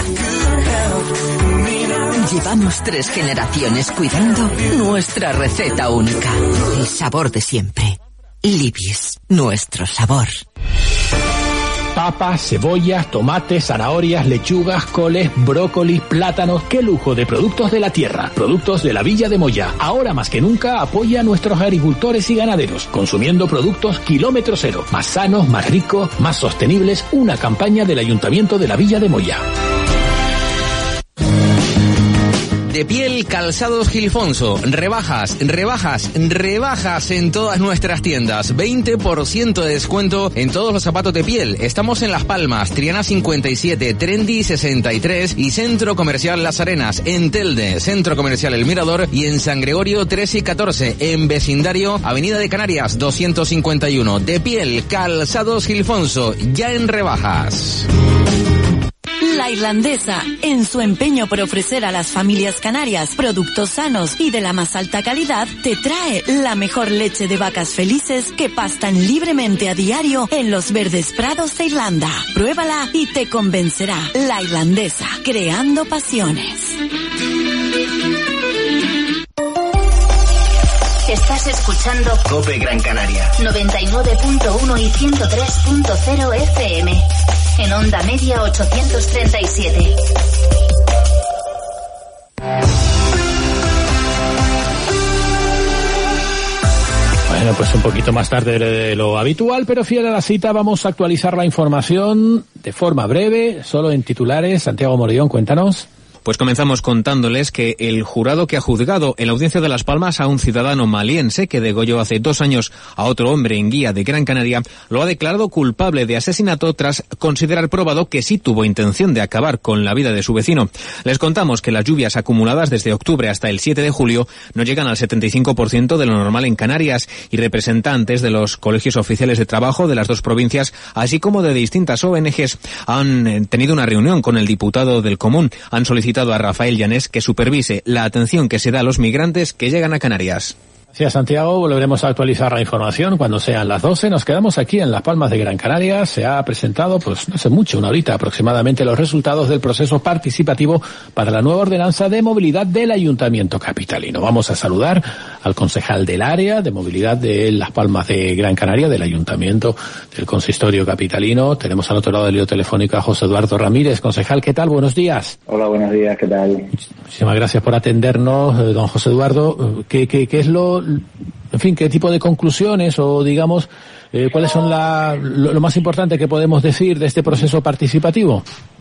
Llevamos tres generaciones cuidando nuestra receta única. El sabor de siempre. Libis, nuestro sabor. Papas, cebollas, tomates, zanahorias, lechugas, coles, brócolis, plátanos. ¡Qué lujo de productos de la tierra! Productos de la Villa de Moya. Ahora más que nunca apoya a nuestros agricultores y ganaderos, consumiendo productos kilómetro cero. Más sanos, más ricos, más sostenibles. Una campaña del Ayuntamiento de la Villa de Moya. De Piel Calzados Gilfonso. Rebajas, rebajas, rebajas en todas nuestras tiendas. veinte por ciento de descuento en todos los zapatos de piel. Estamos en Las Palmas, Triana cincuenta y siete, Trendy sesenta y tres y Centro Comercial Las Arenas, en Telde, Centro Comercial El Mirador y en San Gregorio trece y catorce, en vecindario Avenida de Canarias doscientos cincuenta y uno. De Piel Calzados Gilfonso, ya en rebajas. La Irlandesa, en su empeño por ofrecer a las familias canarias productos sanos y de la más alta calidad, te trae la mejor leche de vacas felices que pastan libremente a diario en los verdes prados de Irlanda. Pruébala y te convencerá. La Irlandesa, creando pasiones. Estás escuchando COPE Gran Canaria noventa y nueve punto uno y ciento tres punto cero F M. En onda media ochocientos treinta y siete. Bueno, pues un poquito más tarde de lo habitual, pero fiel a la cita, vamos a actualizar la información de forma breve, solo en titulares. Santiago Morillón, cuéntanos. Pues comenzamos contándoles que el jurado que ha juzgado en la audiencia de Las Palmas a un ciudadano maliense que degolló hace dos años a otro hombre en Guía de Gran Canaria lo ha declarado culpable de asesinato tras considerar probado que sí tuvo intención de acabar con la vida de su vecino. Les contamos que las lluvias acumuladas desde octubre hasta el siete de julio no llegan al setenta y cinco por ciento de lo normal en Canarias y representantes de los colegios oficiales de trabajo de las dos provincias, así como de distintas O N Ges, han tenido una reunión con el diputado del Común. Han solicitado a Rafael Llanés que supervise la atención que se da a los migrantes que llegan a Canarias. Gracias, Santiago. Volveremos a actualizar la información cuando sean las doce. Nos quedamos aquí en Las Palmas de Gran Canaria. Se ha presentado, pues no hace mucho, una horita aproximadamente, los resultados del proceso participativo para la nueva ordenanza de movilidad del Ayuntamiento capitalino. Vamos a saludar al concejal del área de movilidad de Las Palmas de Gran Canaria, del Ayuntamiento del Consistorio capitalino. Tenemos al otro lado del hilo telefónico a José Eduardo Ramírez. Concejal, ¿qué tal? Buenos días. Hola, buenos días, ¿qué tal? Muchísimas gracias por atendernos, don José Eduardo. ¿Qué, qué, qué es lo, en fin, qué tipo de conclusiones o, digamos, eh, cuáles son la, lo, lo más importante que podemos decir de este proceso participativo?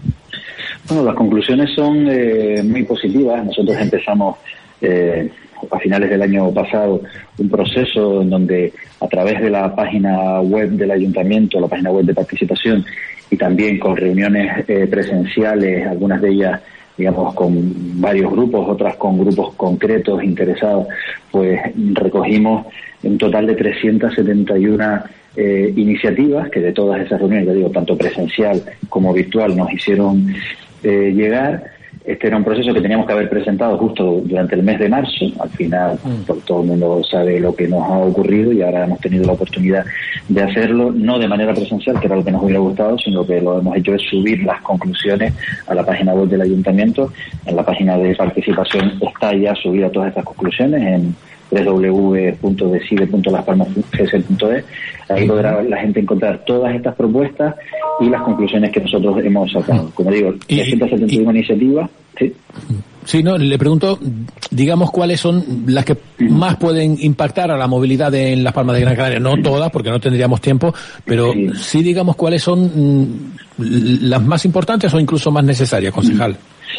Bueno, las conclusiones son eh, muy positivas. Nosotros empezamos eh, a finales del año pasado un proceso en donde a través de la página web del Ayuntamiento, la página web de participación y también con reuniones eh, presenciales, algunas de ellas digamos con varios grupos, otras con grupos concretos interesados, pues recogimos un total de trescientas setenta y una eh, iniciativas que de todas esas reuniones, ya digo, tanto presencial como virtual, nos hicieron eh, llegar. Este era un proceso que teníamos que haber presentado justo durante el mes de marzo. Al final, mm. por todo el mundo sabe lo que nos ha ocurrido y ahora hemos tenido la oportunidad de hacerlo, no de manera presencial, que era lo que nos hubiera gustado, sino que lo hemos hecho es subir las conclusiones a la página web del Ayuntamiento. En la página de participación está ya subida todas estas conclusiones en doble u doble u doble u punto decide punto las palmas punto g s punto e. Ahí podrá la gente encontrar todas estas propuestas y las conclusiones que nosotros hemos sacado. Como digo, trescientas setenta y una iniciativas. Sí. Sí, no, le pregunto, digamos, cuáles son las que más pueden impactar a la movilidad en Las Palmas de Gran Canaria. No todas, porque no tendríamos tiempo, pero sí, sí digamos, cuáles son las más importantes o incluso más necesarias, concejal.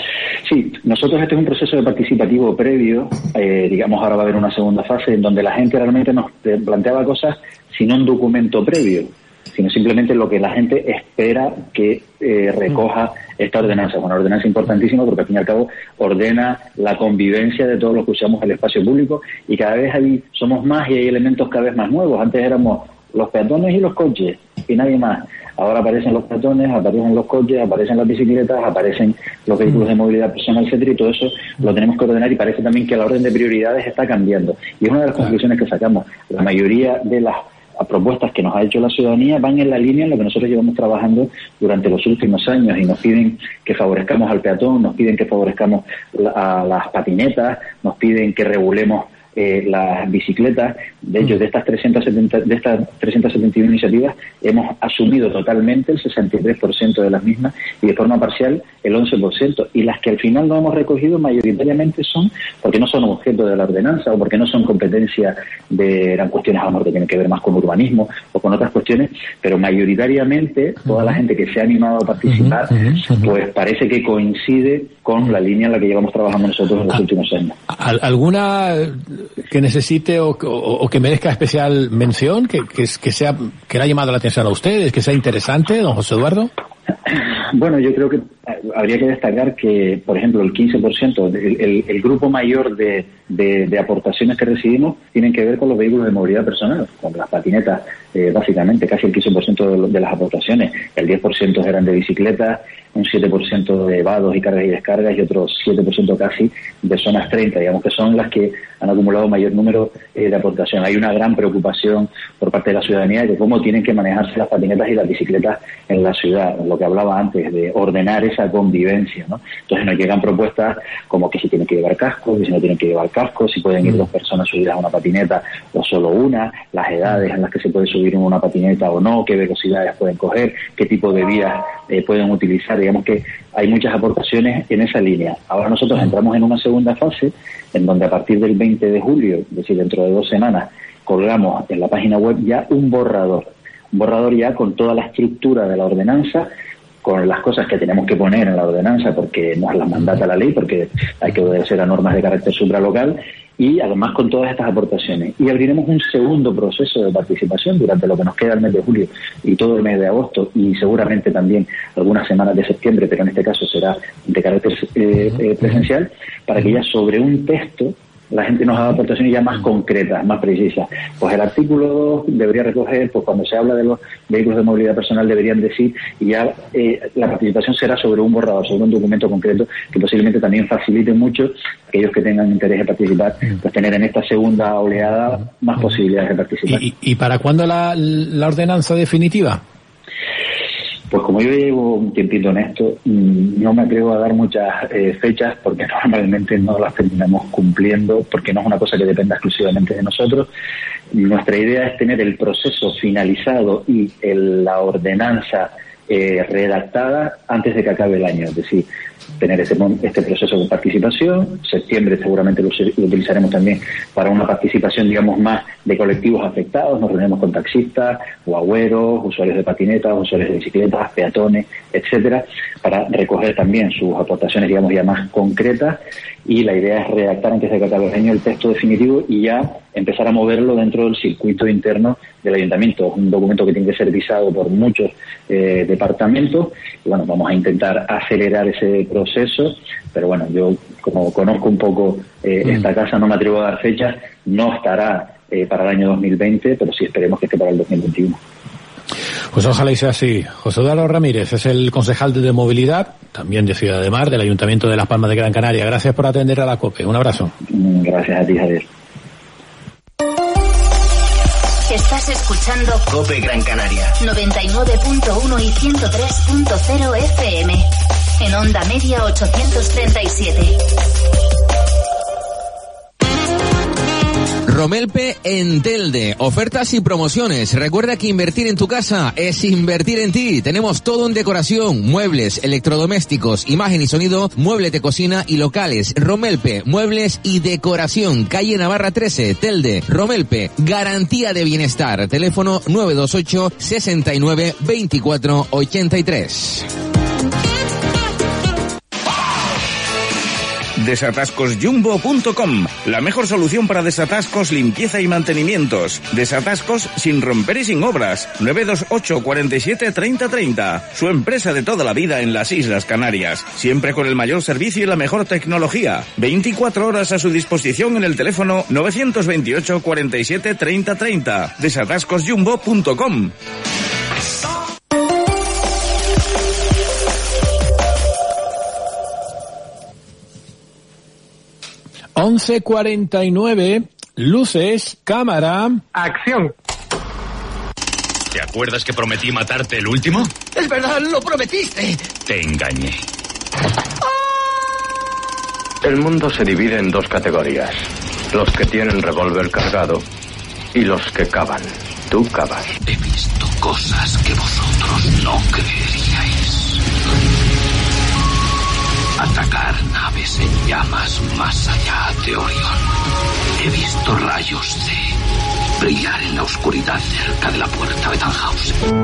Sí, nosotros este es un proceso de participativo previo, eh, digamos ahora va a haber una segunda fase en donde la gente realmente nos planteaba cosas sin un documento previo, sino simplemente lo que la gente espera que eh, recoja esta ordenanza. Una ordenanza importantísima porque al fin y al cabo ordena la convivencia de todos los que usamos el espacio público y cada vez hay, somos más y hay elementos cada vez más nuevos. Antes éramos los peatones y los coches y nadie más. Ahora aparecen los peatones, aparecen los coches, aparecen las bicicletas, aparecen los vehículos de movilidad personal, etcétera, y todo eso lo tenemos que ordenar y parece también que la orden de prioridades está cambiando. Y es una de las conclusiones que sacamos. La mayoría de las propuestas que nos ha hecho la ciudadanía van en la línea en lo que nosotros llevamos trabajando durante los últimos años y nos piden que favorezcamos al peatón, nos piden que favorezcamos a las patinetas, nos piden que regulemos Eh, las bicicletas. De hecho, de estas trescientas setenta, de estas trescientas setenta y uno iniciativas hemos asumido totalmente el sesenta y tres por ciento de las mismas y de forma parcial el once por ciento, y las que al final no hemos recogido mayoritariamente son porque no son objeto de la ordenanza o porque no son competencia de, eran cuestiones a lo mejor que tienen que ver más con urbanismo o con otras cuestiones, pero mayoritariamente toda la gente que se ha animado a participar pues parece que coincide con la línea en la que llevamos trabajando nosotros en los últimos años. ¿Alguna que necesite o, o, o que merezca especial mención, que, que, que sea que le ha llamado la atención a ustedes, que sea interesante, don José Eduardo? Bueno, yo creo que habría que destacar que, por ejemplo, el quince por ciento, el, el, el grupo mayor de, de, de aportaciones que recibimos tienen que ver con los vehículos de movilidad personal, con las patinetas, eh, básicamente, casi el quince por ciento de, de las aportaciones. El diez por ciento eran de bicicletas, un siete por ciento de vados y cargas y descargas y otro siete por ciento casi de zonas treinta, digamos que son las que han acumulado mayor número eh, de aportación. Hay una gran preocupación por parte de la ciudadanía de cómo tienen que manejarse las patinetas y las bicicletas en la ciudad, lo que hablaba antes, de ordenar esa convivencia, ¿no? Entonces nos llegan propuestas como que si tienen que llevar casco, que si no tienen que llevar casco, si pueden ir dos personas subidas a una patineta o solo una, las edades en las que se puede subir en una patineta o no, qué velocidades pueden coger, qué tipo de vías eh, pueden utilizar. Digamos que hay muchas aportaciones en esa línea. Ahora nosotros entramos en una segunda fase en donde a partir del veinte de julio, es decir, dentro de dos semanas, colgamos en la página web ya un borrador, un borrador ya con toda la estructura de la ordenanza, con las cosas que tenemos que poner en la ordenanza porque nos las mandata la ley, porque hay que obedecer a normas de carácter supralocal, y además con todas estas aportaciones. Y abriremos un segundo proceso de participación durante lo que nos queda el mes de julio y todo el mes de agosto, y seguramente también algunas semanas de septiembre, pero en este caso será de carácter eh, eh, presencial, para que ya sobre un texto la gente nos haga aportaciones ya más concretas, más precisas. Pues el artículo dos debería recoger, pues cuando se habla de los vehículos de movilidad personal deberían decir, y ya eh, la participación será sobre un borrador, sobre un documento concreto, que posiblemente también facilite mucho a aquellos que tengan interés en participar, pues tener en esta segunda oleada más posibilidades de participar. ¿Y, y para cuándo la, la ordenanza definitiva? Pues como yo llevo un tiempito en esto, no me atrevo a dar muchas eh, fechas porque normalmente no las terminamos cumpliendo, porque no es una cosa que dependa exclusivamente de nosotros. Nuestra idea es tener el proceso finalizado y el, la ordenanza eh, redactada antes de que acabe el año, es decir, tener este, este proceso de participación. Septiembre seguramente lo, lo utilizaremos también para una participación, digamos, más de colectivos afectados. Nos reunimos con taxistas, guagüeros, usuarios de patinetas, usuarios de bicicletas, peatones, etcétera, para recoger también sus aportaciones, digamos, ya más concretas, y la idea es redactar antes de que acabe el año el texto definitivo y ya empezar a moverlo dentro del circuito interno del ayuntamiento. Es un documento que tiene que ser visado por muchos eh, departamentos, y bueno, vamos a intentar acelerar ese proceso, pero bueno, yo como conozco un poco eh, mm. esta casa, no me atrevo a dar fechas, no estará eh, para el año dos mil veinte, pero sí esperemos que esté para el dos mil veintiuno. Pues ojalá y sea así. José Eduardo Ramírez es el concejal de movilidad, también de Ciudad de Mar, del Ayuntamiento de Las Palmas de Gran Canaria. Gracias por atender a la COPE. Un abrazo. Gracias a ti, Javier. Estás escuchando COPE Gran Canaria noventa y nueve punto uno y ciento tres punto cero F M. En onda media ochocientos treinta y siete. Romelpe en Telde, ofertas y promociones. Recuerda que invertir en tu casa es invertir en ti. Tenemos todo en decoración, muebles, electrodomésticos, imagen y sonido, muebles de cocina y locales. Romelpe, muebles y decoración, calle Navarra trece, Telde. Romelpe, garantía de bienestar. Teléfono nueve dos ocho, sesenta y nueve, veinticuatro ochenta y tres. desatascos jumbo punto com, la mejor solución para desatascos, limpieza y mantenimientos. Desatascos sin romper y sin obras. nueve dos ocho, cuatro siete, treinta, treinta. Su empresa de toda la vida en las Islas Canarias. Siempre con el mayor servicio y la mejor tecnología. veinticuatro horas a su disposición en el teléfono nueve dos ocho, cuatro siete, treinta, treinta. desatascos jumbo punto com. once cuarenta y nueve, luces, cámara... ¡Acción! ¿Te acuerdas que prometí matarte el último? Es verdad, lo prometiste. Te engañé. El mundo se divide en dos categorías. Los que tienen revólver cargado y los que cavan. Tú cavas. He visto cosas que vosotros no creeríais. Atacar naves en llamas más allá de Orión. He visto rayos C brillar en la oscuridad cerca de la puerta de Tannhausen.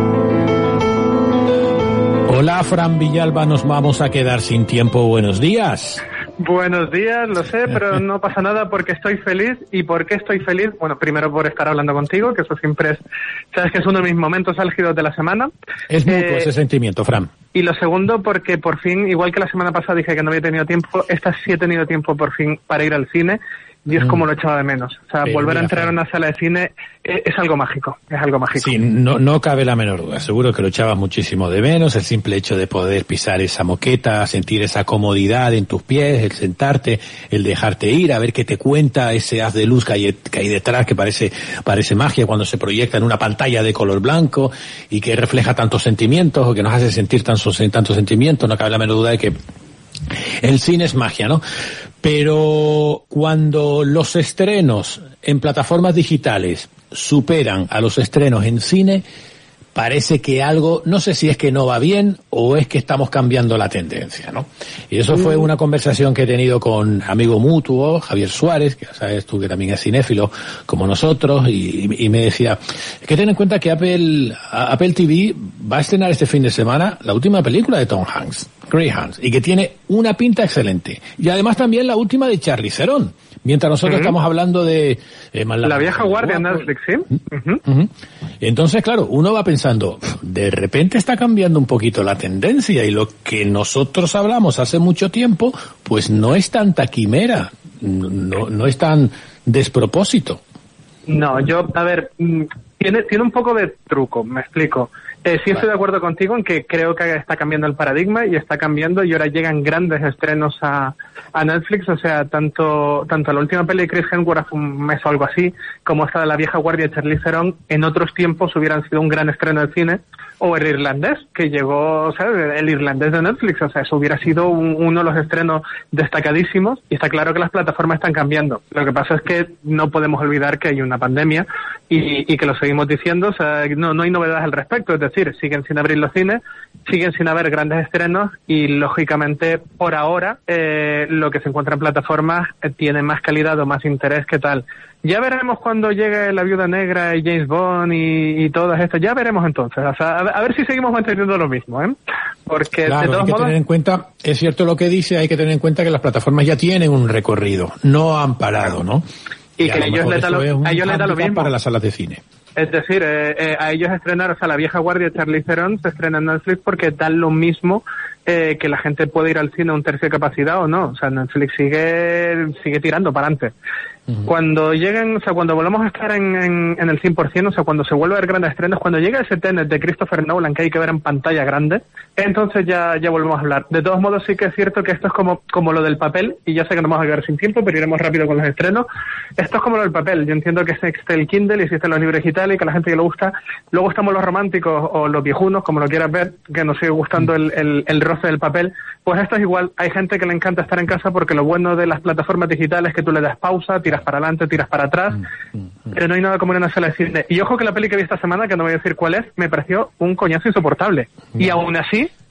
Hola, Fran Villalba, nos vamos a quedar sin tiempo. Buenos días. Buenos días, lo sé, pero no pasa nada porque estoy feliz. ¿Y por qué estoy feliz? Bueno, primero por estar hablando contigo, que eso siempre es, sabes que es uno de mis momentos álgidos de la semana. Es mutuo eh, ese sentimiento, Fran. Y lo segundo, porque por fin, igual que la semana pasada dije que no había tenido tiempo, esta sí he tenido tiempo por fin para ir al cine. Y es mm. como lo echaba de menos. O sea, Pero volver mira, a entrar a una sala de cine es, es algo mágico, es algo mágico. Sí, no, no cabe la menor duda. Seguro que lo echabas muchísimo de menos. El simple hecho de poder pisar esa moqueta, sentir esa comodidad en tus pies, el sentarte, el dejarte ir, a ver qué te cuenta ese haz de luz que hay, que hay detrás, que parece, parece magia cuando se proyecta en una pantalla de color blanco y que refleja tantos sentimientos o que nos hace sentir tantos, tantos sentimientos. No cabe la menor duda de que el cine es magia, ¿no? Pero cuando los estrenos en plataformas digitales superan a los estrenos en cine, parece que algo, no sé si es que no va bien o es que estamos cambiando la tendencia, ¿no? Y eso fue una conversación que he tenido con amigo mutuo, Javier Suárez, que ya sabes tú que también es cinéfilo como nosotros, y, y me decía, es que ten en cuenta que Apple, Apple T V va a estrenar este fin de semana la última película de Tom Hanks, Greyhounds, y que tiene una pinta excelente. Y además también la última de Charlize Theron. Mientras nosotros uh-huh. estamos hablando de... Eh, la, la vieja guardia en Netflix, ¿sí? Uh-huh. Uh-huh. Entonces, claro, uno va pensando, de repente está cambiando un poquito la tendencia y lo que nosotros hablamos hace mucho tiempo, pues no es tanta quimera, no, no es tan despropósito. No, yo, a ver, tiene, tiene un poco de truco, me explico. Eh, sí estoy de acuerdo contigo en que creo que está cambiando el paradigma y está cambiando y ahora llegan grandes estrenos a, a Netflix, o sea, tanto tanto la última peli de Chris Hemsworth hace un mes o algo así, como esta de La vieja guardia de Charlize Theron, en otros tiempos hubieran sido un gran estreno de cine, o El irlandés, que llegó, o sea, El irlandés de Netflix, o sea, eso hubiera sido un, uno de los estrenos destacadísimos y está claro que las plataformas están cambiando. Lo que pasa es que no podemos olvidar que hay una pandemia y, y que lo seguimos diciendo, o sea, no, no hay novedades al respecto, es decir, siguen sin abrir los cines, siguen sin haber grandes estrenos y, lógicamente, por ahora, eh, lo que se encuentra en plataformas eh, tiene más calidad o más interés que tal. Ya veremos cuando llegue La Viuda Negra y James Bond y, y todo esto, ya veremos entonces, o sea, a, a ver si seguimos manteniendo lo mismo, ¿eh? Porque claro, de todos hay que modos... tener en cuenta, es cierto lo que dice, hay que tener en cuenta que las plataformas ya tienen un recorrido, no han parado, ¿no? Y, y que a ellos les da lo, a ellos les da lo mismo para las salas de cine. Es decir, eh, eh, a ellos estrenar, o sea, La vieja guardia de Charlize Theron se estrena en Netflix porque dan lo mismo eh, que la gente puede ir al cine a un tercio de capacidad o no. O sea, Netflix sigue sigue tirando para adelante. Uh-huh. Cuando lleguen, o sea, cuando volvamos a estar en, en, en el cien por ciento, o sea, cuando se vuelva a ver grandes estrenos, cuando llegue ese Tenet de Christopher Nolan que hay que ver en pantalla grande, entonces ya ya volvemos a hablar. De todos modos, sí que es cierto que esto es como como lo del papel, y ya sé que nos vamos a quedar sin tiempo, pero iremos rápido con los estrenos. Esto es como lo del papel. Yo entiendo que existe el Kindle y existen los libros digitales y que a la gente que le gusta. Luego estamos los románticos o los viejunos, como lo quieras ver, que nos sigue gustando el, el, el roce del papel. Pues esto es igual. Hay gente que le encanta estar en casa porque lo bueno de las plataformas digitales es que tú le das pausa, tiras para adelante, tiras para atrás, mm, mm, mm. pero no hay nada como ir a una sala de cine. Y ojo que la peli que vi esta semana, que no voy a decir cuál es, me pareció un coñazo insoportable. No. Y aún así,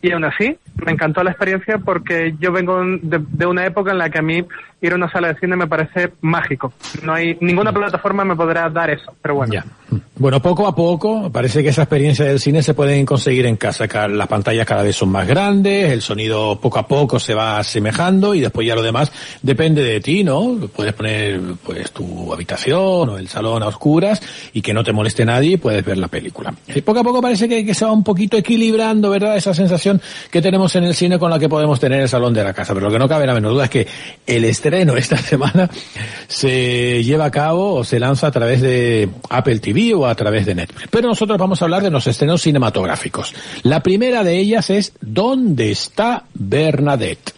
y aún así me encantó la experiencia porque yo vengo de, de una época en la que a mí ir a una sala de cine me parece mágico. No hay ninguna plataforma me podrá dar eso, pero bueno. Ya. Bueno, poco a poco parece que esa experiencia del cine se pueden conseguir en casa. Las pantallas cada vez son más grandes, el sonido poco a poco se va asemejando y después ya lo demás depende de ti, ¿no? Puedes poner pues tu habitación o el salón a oscuras y que no te moleste nadie y puedes ver la película. Y poco a poco parece que, que se va un poquito equilibrando, ¿verdad? Esa sensación que tenemos en el cine con la que podemos tener en el salón de la casa. Pero lo que no cabe la menor duda es que el estreno esta semana se lleva a cabo o se lanza a través de Apple T V o a través de Netflix. Pero nosotros vamos a hablar de los estrenos cinematográficos. La primera de ellas es ¿Dónde está Bernadette?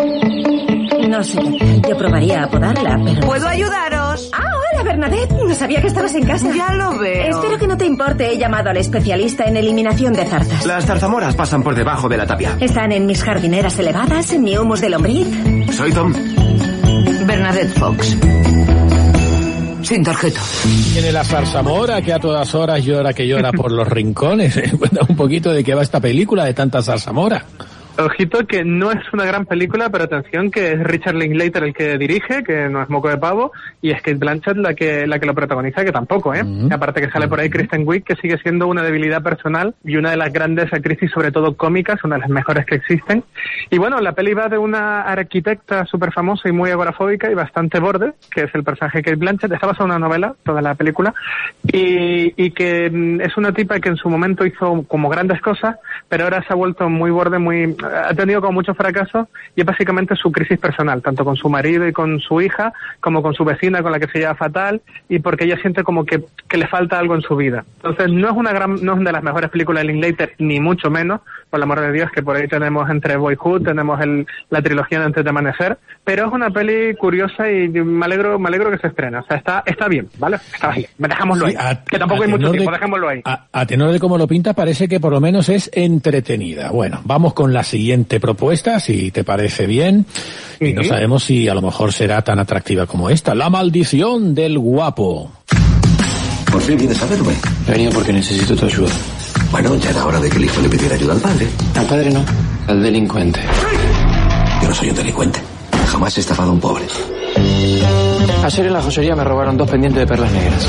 No sé, yo probaría a podarla, pero... ¿Puedo ayudaros? Ah, hola, Bernadette. No sabía que estabas en casa. Ya lo veo. Espero que no te importe. He llamado al especialista en eliminación de zarzas. Las zarzamoras pasan por debajo de la tapia. Están en mis jardineras elevadas, en mi humus de lombriz. Soy Tom. Bernadette Fox. Sin tarjeta. Tiene la zarzamora que a todas horas llora que llora por los rincones. Cuenta un poquito de qué va esta película de tanta zarzamora. Ojito que no es una gran película, pero atención que es Richard Linklater el que dirige, que no es moco de pavo, y es Cate Blanchett la que la que lo protagoniza, que tampoco, ¿eh? Mm-hmm. Aparte que sale por ahí Kristen Wiig, que sigue siendo una debilidad personal y una de las grandes actrices, sobre todo cómicas, una de las mejores que existen. Y bueno, la peli va de una arquitecta súper famosa y muy agorafóbica y bastante borde, que es el personaje de Cate Blanchett. Está basada en una novela, toda la película, y, y que es una tipa que en su momento hizo como grandes cosas, pero ahora se ha vuelto muy borde, muy... ha tenido como muchos fracasos y es básicamente su crisis personal, tanto con su marido y con su hija, como con su vecina con la que se lleva fatal, y porque ella siente como que, que le falta algo en su vida. Entonces no es una gran, no es una de las mejores películas de Linklater, ni mucho menos, por el amor de Dios, que por ahí tenemos entre Boyhood, tenemos el, la trilogía de Antes de Amanecer, pero es una peli curiosa y me alegro, me alegro que se estrena. O sea, está, está bien, ¿vale? Está bien. Dejámoslo ahí. Sí, a, que tampoco hay mucho tiempo, de, dejémoslo ahí. A, a tenor de cómo lo pinta, parece que por lo menos es entretenida. Bueno, vamos con la siguiente propuesta, si te parece bien, y uh-huh. no sabemos si a lo mejor será tan atractiva como esta. La maldición del guapo. ¿Por fin vienes a verme? He venido porque necesito tu ayuda. Bueno, ya era hora de que el hijo le pidiera ayuda al padre. Al padre no, al delincuente. Yo no soy un delincuente. Jamás he estafado a un pobre. Ayer en la joyería me robaron dos pendientes de perlas negras.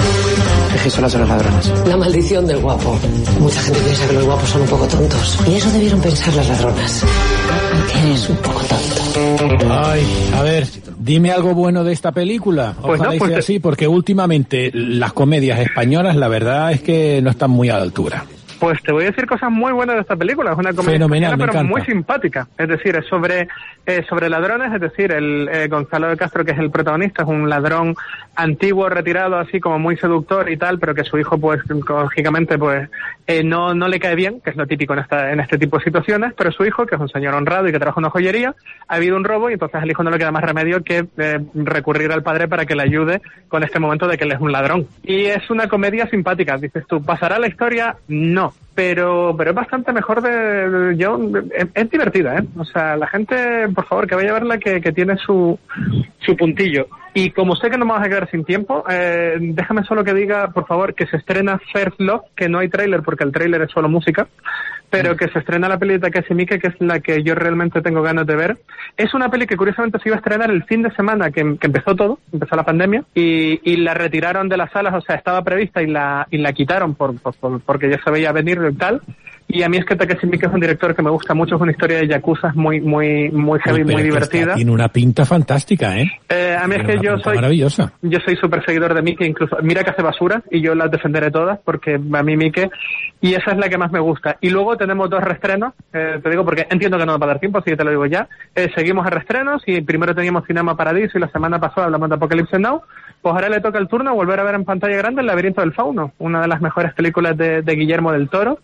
Dejé solas a los ladrones. La maldición del guapo. Mucha gente piensa que los guapos son un poco tontos. Y eso debieron pensar las ladronas. Que eres un poco tonto. Ay, a ver, dime algo bueno de esta película. Pues Ojalá no, pues sea así, porque últimamente las comedias españolas, la verdad es que no están muy a la altura. Pues te voy a decir cosas muy buenas de esta película. Es una comedia fenomenal, pero encanta. muy simpática. Es decir, es sobre eh, sobre ladrones. Es decir, el eh, Gonzalo de Castro, que es el protagonista, es un ladrón antiguo, retirado, así como muy seductor y tal, pero que su hijo, pues, lógicamente, pues, eh, no no le cae bien, que es lo típico en esta en este tipo de situaciones. Pero su hijo, que es un señor honrado y que trabaja en una joyería, ha habido un robo y entonces al hijo no le queda más remedio que eh, recurrir al padre para que le ayude con este momento de que él es un ladrón. Y es una comedia simpática. Dices tú, ¿pasará la historia? No. Pero pero es bastante mejor de, de yo es, es divertida, ¿eh? O sea, la gente, por favor, que vaya a verla, que, que tiene su su puntillo. Y como sé que no me vas a quedar sin tiempo, eh, déjame solo que diga, por favor, que se estrena First Love, que no hay tráiler porque el tráiler es solo música, pero que se estrena la peli de Takashi Miike, que es la que yo realmente tengo ganas de ver. Es una peli que curiosamente se iba a estrenar el fin de semana que, que empezó todo, empezó la pandemia, y, y la retiraron de las salas, o sea, estaba prevista y la y la quitaron por, por, por porque ya se veía venir y tal. Y a mí es que Takashi Miike es un director que me gusta mucho, es una historia de yakuza muy muy muy heavy, muy divertida. Tiene una pinta fantástica, ¿eh? eh a mí es que yo soy maravillosa. Yo soy súper seguidor de Miike, incluso mira que hace basura y yo las defenderé todas porque a mí Miike, y esa es la que más me gusta. Y luego tenemos dos reestrenos, eh, te digo porque entiendo que no nos va a dar tiempo, así que te lo digo ya. Eh, seguimos a reestrenos y primero teníamos Cinema Paradiso y la semana pasada hablamos de Apocalypse Now. Pues ahora le toca el turno volver a ver en pantalla grande El laberinto del fauno, una de las mejores películas de, de Guillermo del Toro.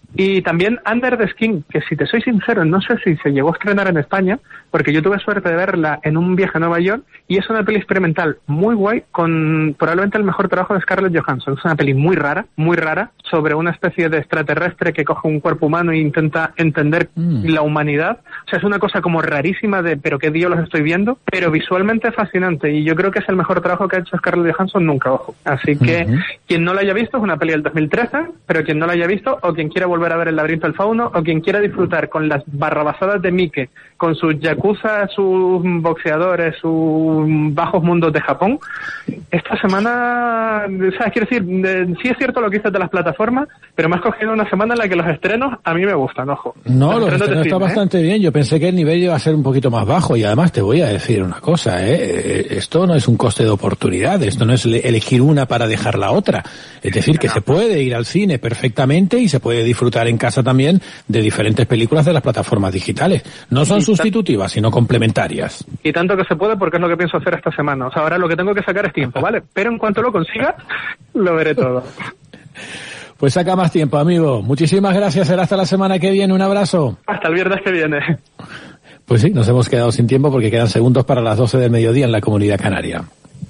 Y también Under the Skin, que si te soy sincero, no sé si se llegó a estrenar en España, porque yo tuve suerte de verla en un viaje a Nueva York, y es una peli experimental muy guay, con probablemente el mejor trabajo de Scarlett Johansson. Es una peli muy rara, muy rara, sobre una especie de extraterrestre que coge un cuerpo humano e intenta entender mm. la humanidad. O sea, es una cosa como rarísima de, pero qué dios los estoy viendo, pero visualmente fascinante, y yo creo que es el mejor trabajo que ha hecho Scarlett Johansson nunca, ojo. Así que, uh-huh. quien no la haya visto, es una peli del dos mil trece, pero quien no la haya visto, o quien quiera volver volver a ver El laberinto del fauno, o quien quiera disfrutar con las barrabasadas de Mike, con sus yakuza, sus boxeadores, sus bajos mundos de Japón, esta semana, o sea, quiero decir, eh, sí es cierto lo que dices de las plataformas, pero me has cogido una semana en la que los estrenos a mí me gustan, ojo. No, los, los estrenos está cine, bastante ¿eh? bien. Yo pensé que el nivel iba a ser un poquito más bajo, y además te voy a decir una cosa, ¿eh? Esto no es un coste de oportunidad, esto no es elegir una para dejar la otra. Es decir, que se puede ir al cine perfectamente y se puede disfrutar en casa también de diferentes películas de las plataformas digitales. No son sustitutivas, sino complementarias. Y tanto que se puede, porque es lo que pienso hacer esta semana. O sea, ahora lo que tengo que sacar es tiempo, ¿vale? Pero en cuanto lo consiga, lo veré todo. Pues saca más tiempo, amigo. Muchísimas gracias. Será hasta la semana que viene. Un abrazo. Hasta el viernes que viene. Pues sí, nos hemos quedado sin tiempo porque quedan segundos para las doce del mediodía en la Comunidad Canaria.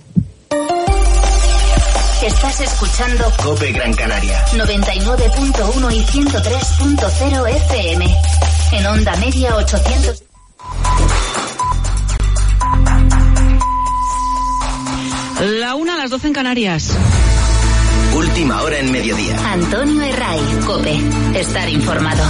Estás escuchando COPE Gran Canaria, noventa y nueve punto uno y ciento tres punto cero F M. En onda media ochocientos. La una a las doce en Canarias. Última hora en mediodía. Antonio Herraiz, COPE. Estar informado.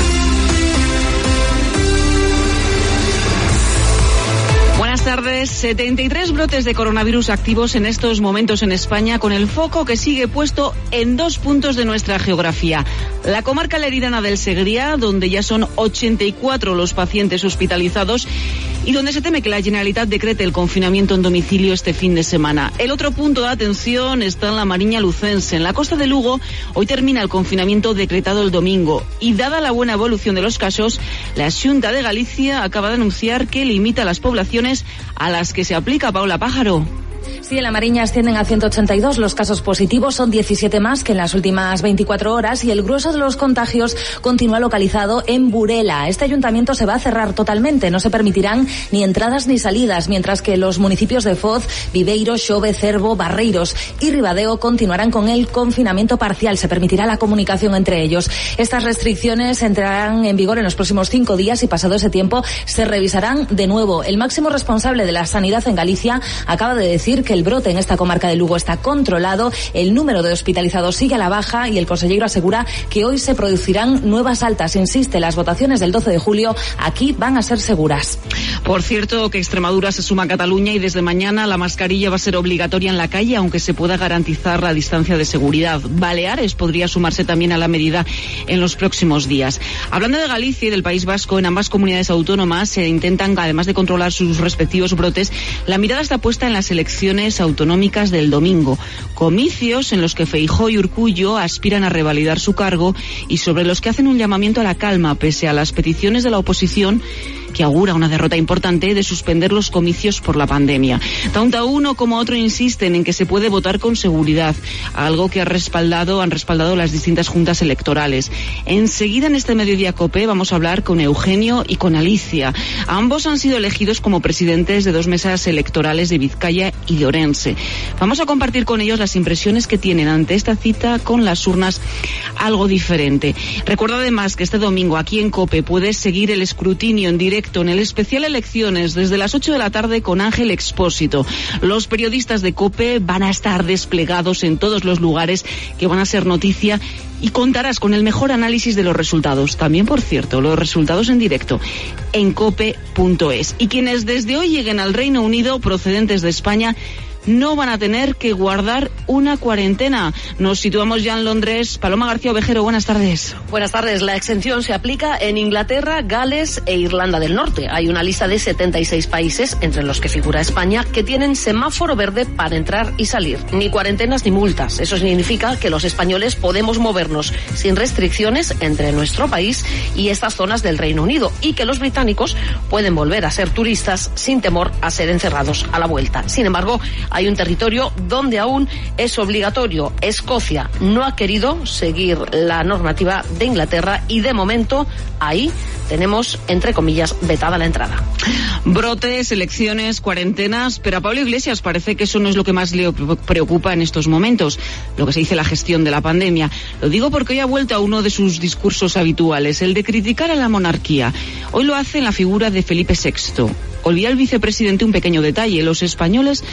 Buenas tardes. setenta y tres brotes de coronavirus activos en estos momentos en España, con el foco que sigue puesto en dos puntos de nuestra geografía. La comarca leridana del Segrià, donde ya son ochenta y cuatro los pacientes hospitalizados y donde se teme que la Generalitat decrete el confinamiento en domicilio este fin de semana. El otro punto de atención está en la Mariña Lucense. En la costa de Lugo, hoy termina el confinamiento decretado el domingo. Y dada la buena evolución de los casos, la Xunta de Galicia acaba de anunciar que limita las poblaciones a las que se aplica. Paula Pájaro. Sí, en la Mariña ascienden a ciento ochenta y dos los casos positivos, son diecisiete más que en las últimas veinticuatro horas, y el grueso de los contagios continúa localizado en Burela. Este ayuntamiento se va a cerrar totalmente, no se permitirán ni entradas ni salidas, mientras que los municipios de Foz, Viveiro, Xove, Cervo, Barreiros y Ribadeo continuarán con el confinamiento parcial. Se permitirá la comunicación entre ellos. Estas restricciones entrarán en vigor en los próximos cinco días y pasado ese tiempo se revisarán de nuevo. El máximo responsable de la sanidad en Galicia acaba de decir que el brote en esta comarca de Lugo está controlado, el número de hospitalizados sigue a la baja y el consejero asegura que hoy se producirán nuevas altas. Insiste, las votaciones del doce de julio aquí van a ser seguras. Por cierto, que Extremadura se suma a Cataluña y desde mañana la mascarilla va a ser obligatoria en la calle, aunque se pueda garantizar la distancia de seguridad. Baleares podría sumarse también a la medida en los próximos días. Hablando de Galicia y del País Vasco, en ambas comunidades autónomas se intentan, además de controlar sus respectivos brotes, la mirada está puesta en las elecciones autonómicas del domingo. Comicios en los que Feijóo y Urkullu aspiran a revalidar su cargo y sobre los que hacen un llamamiento a la calma pese a las peticiones de la oposición, que augura una derrota importante de suspender los comicios por la pandemia. Tanto uno como otro insisten en que se puede votar con seguridad, algo que ha respaldado, han respaldado las distintas juntas electorales. Enseguida en este Mediodía COPE vamos a hablar con Eugenio y con Alicia. Ambos han sido elegidos como presidentes de dos mesas electorales de Vizcaya y de Orense. Vamos a compartir con ellos las impresiones que tienen ante esta cita con las urnas algo diferente. Recuerda además que este domingo aquí en COPE puedes seguir el escrutinio en directo en el especial Elecciones desde las ocho de la tarde con Ángel Expósito. Los periodistas de COPE van a estar desplegados en todos los lugares que van a ser noticia y contarás con el mejor análisis de los resultados. También, por cierto, los resultados en directo en cope punto es. Y quienes desde hoy lleguen al Reino Unido procedentes de España no van a tener que guardar una cuarentena. Nos situamos ya en Londres. Paloma García Ovejero, buenas tardes. Buenas tardes. La exención se aplica en Inglaterra, Gales e Irlanda del Norte. Hay una lista de setenta y seis países, entre los que figura España, que tienen semáforo verde para entrar y salir. Ni cuarentenas ni multas. Eso significa que los españoles podemos movernos sin restricciones entre nuestro país y estas zonas del Reino Unido, y que los británicos pueden volver a ser turistas sin temor a ser encerrados a la vuelta. Sin embargo, hay un territorio donde aún es obligatorio. Escocia no ha querido seguir la normativa de Inglaterra y de momento ahí tenemos, entre comillas, vetada la entrada. Brotes, elecciones, cuarentenas, pero a Pablo Iglesias parece que eso no es lo que más le preocupa en estos momentos, lo que se dice la gestión de la pandemia. Lo digo porque hoy ha vuelto a uno de sus discursos habituales, el de criticar a la monarquía. Hoy lo hace en la figura de Felipe sexto. Olvida el vicepresidente un pequeño detalle: los españoles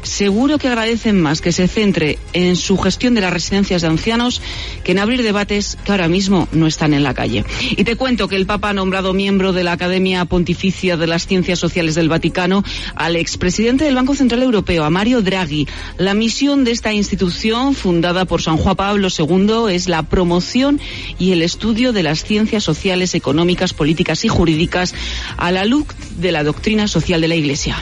seguro que agradecen más que se centre en su gestión de las residencias de ancianos que en abrir debates que ahora mismo no están en la calle. Y te cuento que el Papa ha nombrado miembro de la Academia Pontificia de las Ciencias Sociales del Vaticano al expresidente del Banco Central Europeo, a Mario Draghi. La misión de esta institución, fundada por San Juan Pablo segundo, es la promoción y el estudio de las ciencias sociales, económicas, políticas y jurídicas a la luz de la doctrina social de la Iglesia.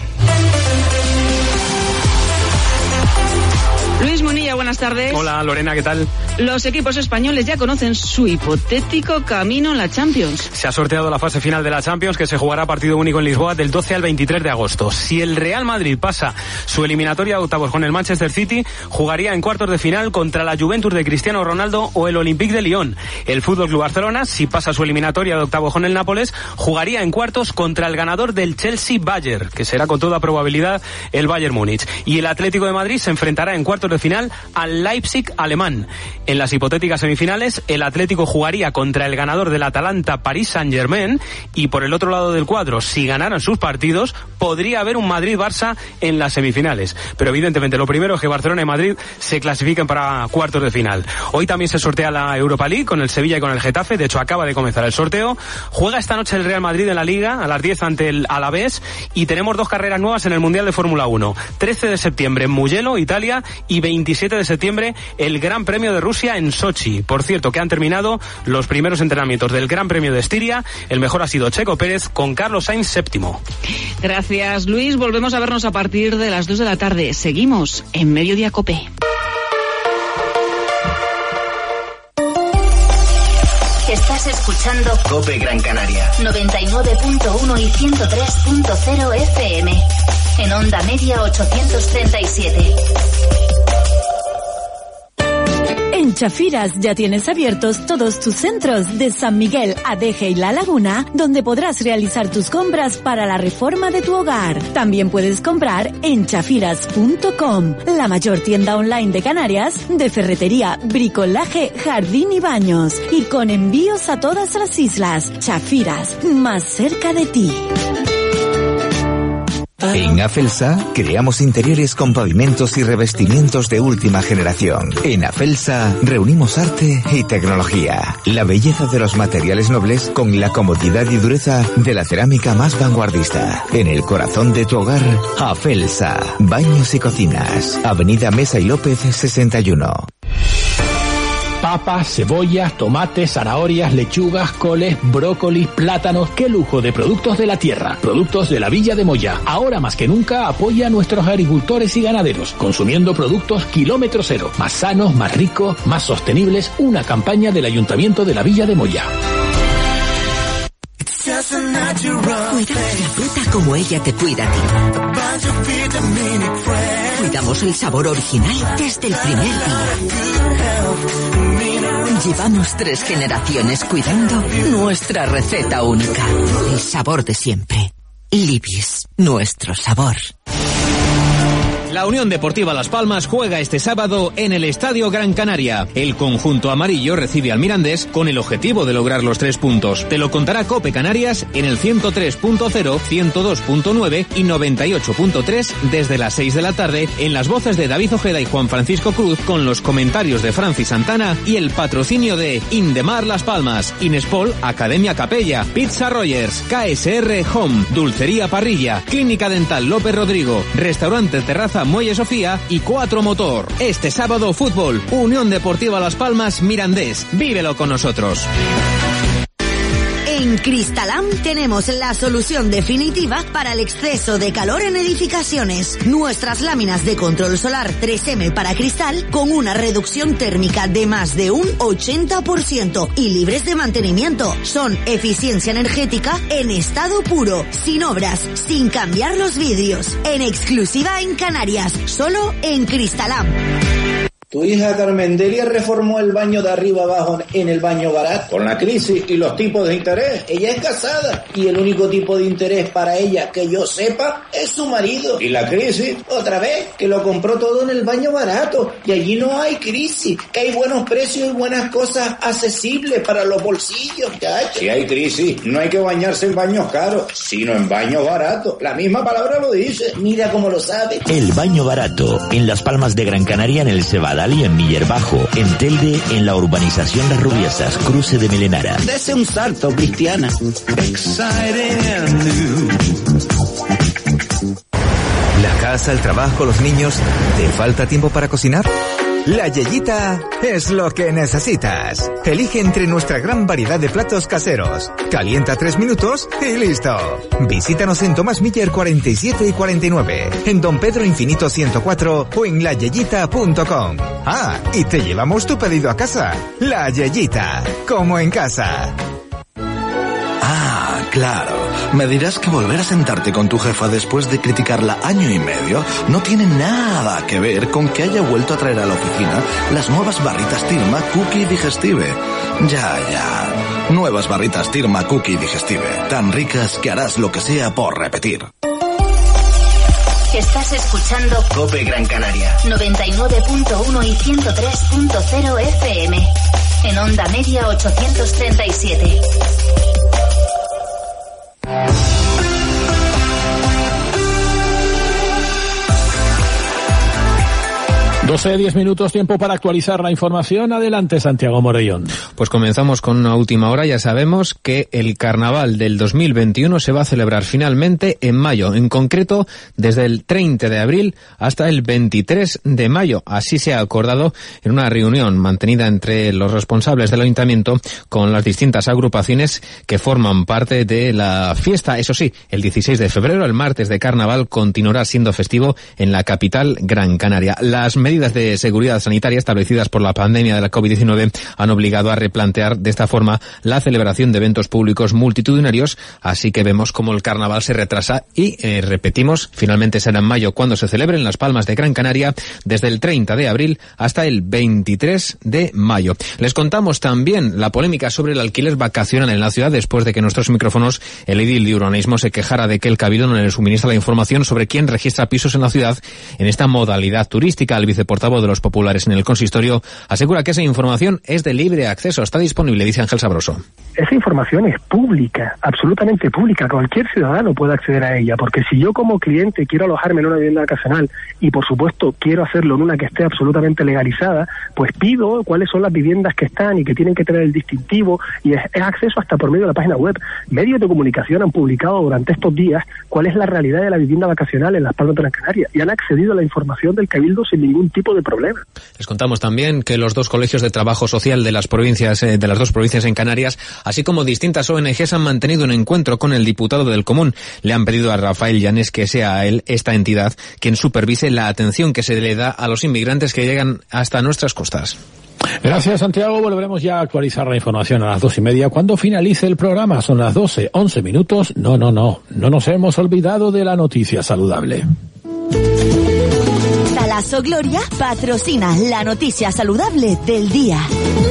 Luis Munilla, buenas tardes. Hola, Lorena, ¿qué tal? Los equipos españoles ya conocen su hipotético camino en la Champions. Se ha sorteado la fase final de la Champions, que se jugará partido único en Lisboa del doce al veintitrés de agosto. Si el Real Madrid pasa su eliminatoria de octavos con el Manchester City, jugaría en cuartos de final contra la Juventus de Cristiano Ronaldo o el Olympique de Lyon. El Fútbol Club Barcelona, si pasa su eliminatoria de octavos con el Nápoles, jugaría en cuartos contra el ganador del Chelsea-Bayern, que será con toda probabilidad el Bayern Múnich. Y el Atlético de Madrid se enfrentará en cuartos de final al Leipzig alemán. En las hipotéticas semifinales, el Atlético jugaría contra el ganador del Atalanta Paris Saint-Germain, y por el otro lado del cuadro, si ganaran sus partidos, podría haber un Madrid-Barça en las semifinales. Pero evidentemente lo primero es que Barcelona y Madrid se clasifiquen para cuartos de final. Hoy también se sortea la Europa League con el Sevilla y con el Getafe. De hecho, acaba de comenzar el sorteo. Juega esta noche el Real Madrid en la Liga a las diez ante el Alavés, y tenemos dos carreras nuevas en el Mundial de Fórmula uno. trece de septiembre en Mugello, Italia, y veintisiete de septiembre el Gran Premio de Rusia en Sochi. Por cierto, que han terminado los primeros entrenamientos del Gran Premio de Estiria. El mejor ha sido Checo Pérez con Carlos Sainz séptimo. Gracias, Luis. Volvemos a vernos a partir de las dos de la tarde. Seguimos en Mediodía Cope. Estás escuchando Cope Gran Canaria noventa y nueve punto uno y ciento tres punto cero F M. En onda media ochocientos treinta y siete. En Chafiras ya tienes abiertos todos tus centros de San Miguel, Adeje y La Laguna, donde podrás realizar tus compras para la reforma de tu hogar. También puedes comprar en chafiras punto com, la mayor tienda online de Canarias de ferretería, bricolaje, jardín y baños, y con envíos a todas las islas. Chafiras, más cerca de ti. En Afelsa creamos interiores con pavimentos y revestimientos de última generación. En Afelsa reunimos arte y tecnología, la belleza de los materiales nobles con la comodidad y dureza de la cerámica más vanguardista. En el corazón de tu hogar, Afelsa, baños y cocinas. Avenida Mesa y López sesenta y uno. Papas, cebollas, tomates, zanahorias, lechugas, coles, brócolis, plátanos. ¡Qué lujo de productos de la tierra! Productos de la Villa de Moya. Ahora más que nunca apoya a nuestros agricultores y ganaderos, consumiendo productos kilómetro cero. Más sanos, más ricos, más sostenibles. Una campaña del Ayuntamiento de la Villa de Moya. Cuidamos la fruta como ella te cuida a ti. Cuidamos el sabor original desde el primer día. Llevamos tres generaciones cuidando nuestra receta única. El sabor de siempre. Libis, nuestro sabor. La Unión Deportiva Las Palmas juega este sábado en el Estadio Gran Canaria. El conjunto amarillo recibe al Mirandés con el objetivo de lograr los tres puntos. Te lo contará Cope Canarias en el ciento tres punto cero, ciento dos punto nueve y noventa y ocho punto tres desde las seis de la tarde, en las voces de David Ojeda y Juan Francisco Cruz, con los comentarios de Francis Santana y el patrocinio de Indemar Las Palmas, Inespol, Academia Capella, Pizza Rogers, K S R Home, Dulcería Parrilla, Clínica Dental López Rodrigo, Restaurante Terraza Muelle Sofía y Cuatro Motor. Este sábado, fútbol, Unión Deportiva Las Palmas, Mirandés. Vívelo con nosotros. En Cristalam tenemos la solución definitiva para el exceso de calor en edificaciones. Nuestras láminas de control solar tres eme para cristal con una reducción térmica de más de un ochenta por ciento y libres de mantenimiento. Son eficiencia energética en estado puro, sin obras, sin cambiar los vidrios. En exclusiva en Canarias, solo en Cristalam. Tu hija Carmendelia reformó el baño de arriba abajo en el baño barato. Con la crisis y los tipos de interés, ella es casada y el único tipo de interés para ella que yo sepa es su marido. Y la crisis, otra vez, que lo compró todo en el baño barato y allí no hay crisis, que hay buenos precios y buenas cosas accesibles para los bolsillos, chacho. Si hay crisis, no hay que bañarse en baños caros, sino en baños baratos. La misma palabra lo dice. Mira cómo lo sabe. El baño barato, en Las Palmas de Gran Canaria, en el Cebadal y en Miller Bajo. En Telde, en la urbanización Las Rubiesas, cruce de Melenara. Dese un salto, Cristiana. La casa, el trabajo, los niños. ¿Te falta tiempo para cocinar? La Yeyita es lo que necesitas. Elige entre nuestra gran variedad de platos caseros. Calienta tres minutos y listo. Visítanos en Tomás Miller cuarenta y siete y cuarenta y nueve, en Don Pedro Infinito ciento cuatro o en la yeyita punto com. Ah, y te llevamos tu pedido a casa. La Yeyita, como en casa. Ah, claro. Me dirás que volver a sentarte con tu jefa después de criticarla año y medio no tiene nada que ver con que haya vuelto a traer a la oficina las nuevas barritas Tirma Cookie Digestive. Ya, ya. Nuevas barritas Tirma Cookie Digestive. Tan ricas que harás lo que sea por repetir. Estás escuchando Cope Gran Canaria. noventa y nueve punto uno y ciento tres punto cero F M. En onda media ochocientos treinta y siete. doce, diez minutos, tiempo para actualizar la información. Adelante, Santiago Morellón. Pues comenzamos con una última hora. Ya sabemos que el carnaval del dos mil veintiuno se va a celebrar finalmente en mayo, en concreto desde el treinta de abril hasta el veintitrés de mayo. Así se ha acordado en una reunión mantenida entre los responsables del ayuntamiento con las distintas agrupaciones que forman parte de la fiesta. Eso sí, el dieciséis de febrero, el martes de carnaval, continuará siendo festivo en la capital Gran Canaria. Las medidas de seguridad sanitaria establecidas por la pandemia de la COVID diecinueve han obligado a replantear de esta forma la celebración de eventos públicos multitudinarios, así que vemos cómo el carnaval se retrasa y, eh, repetimos, finalmente será en mayo cuando se celebre en Las Palmas de Gran Canaria desde el treinta de abril hasta el veintitrés de mayo. Les contamos también la polémica sobre el alquiler vacacional en la ciudad después de que en nuestros micrófonos el edil de urbanismo se quejara de que el Cabildo no le suministra la información sobre quién registra pisos en la ciudad en esta modalidad turística. El viceportavoz de los populares en el consistorio asegura que esa información es de libre acceso, está disponible, dice Ángel Sabroso. Esa información es pública, absolutamente pública, cualquier ciudadano puede acceder a ella, porque si yo como cliente quiero alojarme en una vivienda vacacional y por supuesto quiero hacerlo en una que esté absolutamente legalizada, pues pido cuáles son las viviendas que están y que tienen que tener el distintivo, y es, es acceso hasta por medio de la página web. Medios de comunicación han publicado durante estos días cuál es la realidad de la vivienda vacacional en Las Palmas de Gran Canaria y han accedido a la información del Cabildo sin ningún tipo de problema. Les contamos también que los dos colegios de trabajo social de las provincias, eh, de las dos provincias en Canarias, así como distintas O N Ges, han mantenido un encuentro con el diputado del Común. Le han pedido a Rafael Llanes que sea él, esta entidad, quien supervise la atención que se le da a los inmigrantes que llegan hasta nuestras costas. Gracias, Santiago. Volveremos ya a actualizar la información a las dos y media cuando finalice el programa. Son las doce, once minutos. No, no, no. No nos hemos olvidado de la noticia saludable. Talaso Gloria patrocina la noticia saludable del día.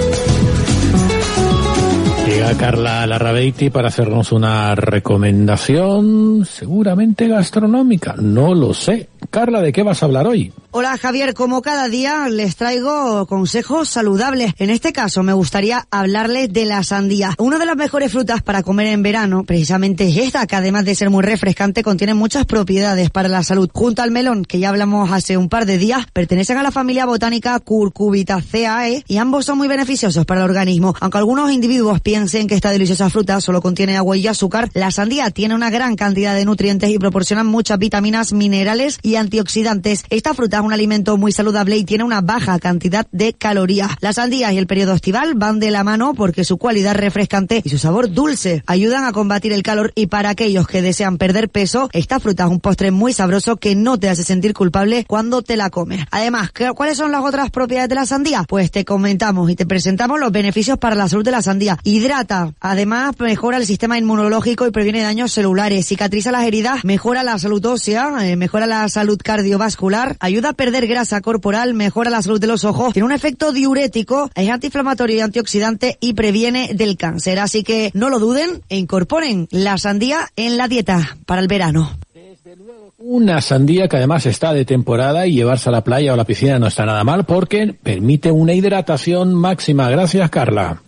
Llega Carla Larrabeiti para hacernos una recomendación seguramente gastronómica. No lo sé. Carla, ¿de qué vas a hablar hoy? Hola Javier, como cada día les traigo consejos saludables. En este caso me gustaría hablarles de la sandía. Una de las mejores frutas para comer en verano precisamente es esta, que además de ser muy refrescante contiene muchas propiedades para la salud. Junto al melón, que ya hablamos hace un par de días, pertenecen a la familia botánica Cucurbitaceae y ambos son muy beneficiosos para el organismo. Aunque algunos individuos piensen que esta deliciosa fruta solo contiene agua y azúcar, la sandía tiene una gran cantidad de nutrientes y proporciona muchas vitaminas, minerales y antioxidantes. Esta fruta es un alimento muy saludable y tiene una baja cantidad de calorías. La sandía y el periodo estival van de la mano porque su cualidad refrescante y su sabor dulce ayudan a combatir el calor, y para aquellos que desean perder peso, esta fruta es un postre muy sabroso que no te hace sentir culpable cuando te la comes. Además, ¿cuáles son las otras propiedades de la sandía? Pues te comentamos y te presentamos los beneficios para la salud de la sandía. Hidrata, además mejora el sistema inmunológico y previene daños celulares, cicatriza las heridas, mejora la salud ósea, eh, mejora la salud salud cardiovascular, ayuda a perder grasa corporal, mejora la salud de los ojos, tiene un efecto diurético, es antiinflamatorio y antioxidante y previene del cáncer. Así que no lo duden e incorporen la sandía en la dieta para el verano. Una sandía que además está de temporada y llevarse a la playa o a la piscina no está nada mal porque permite una hidratación máxima. Gracias, Carla.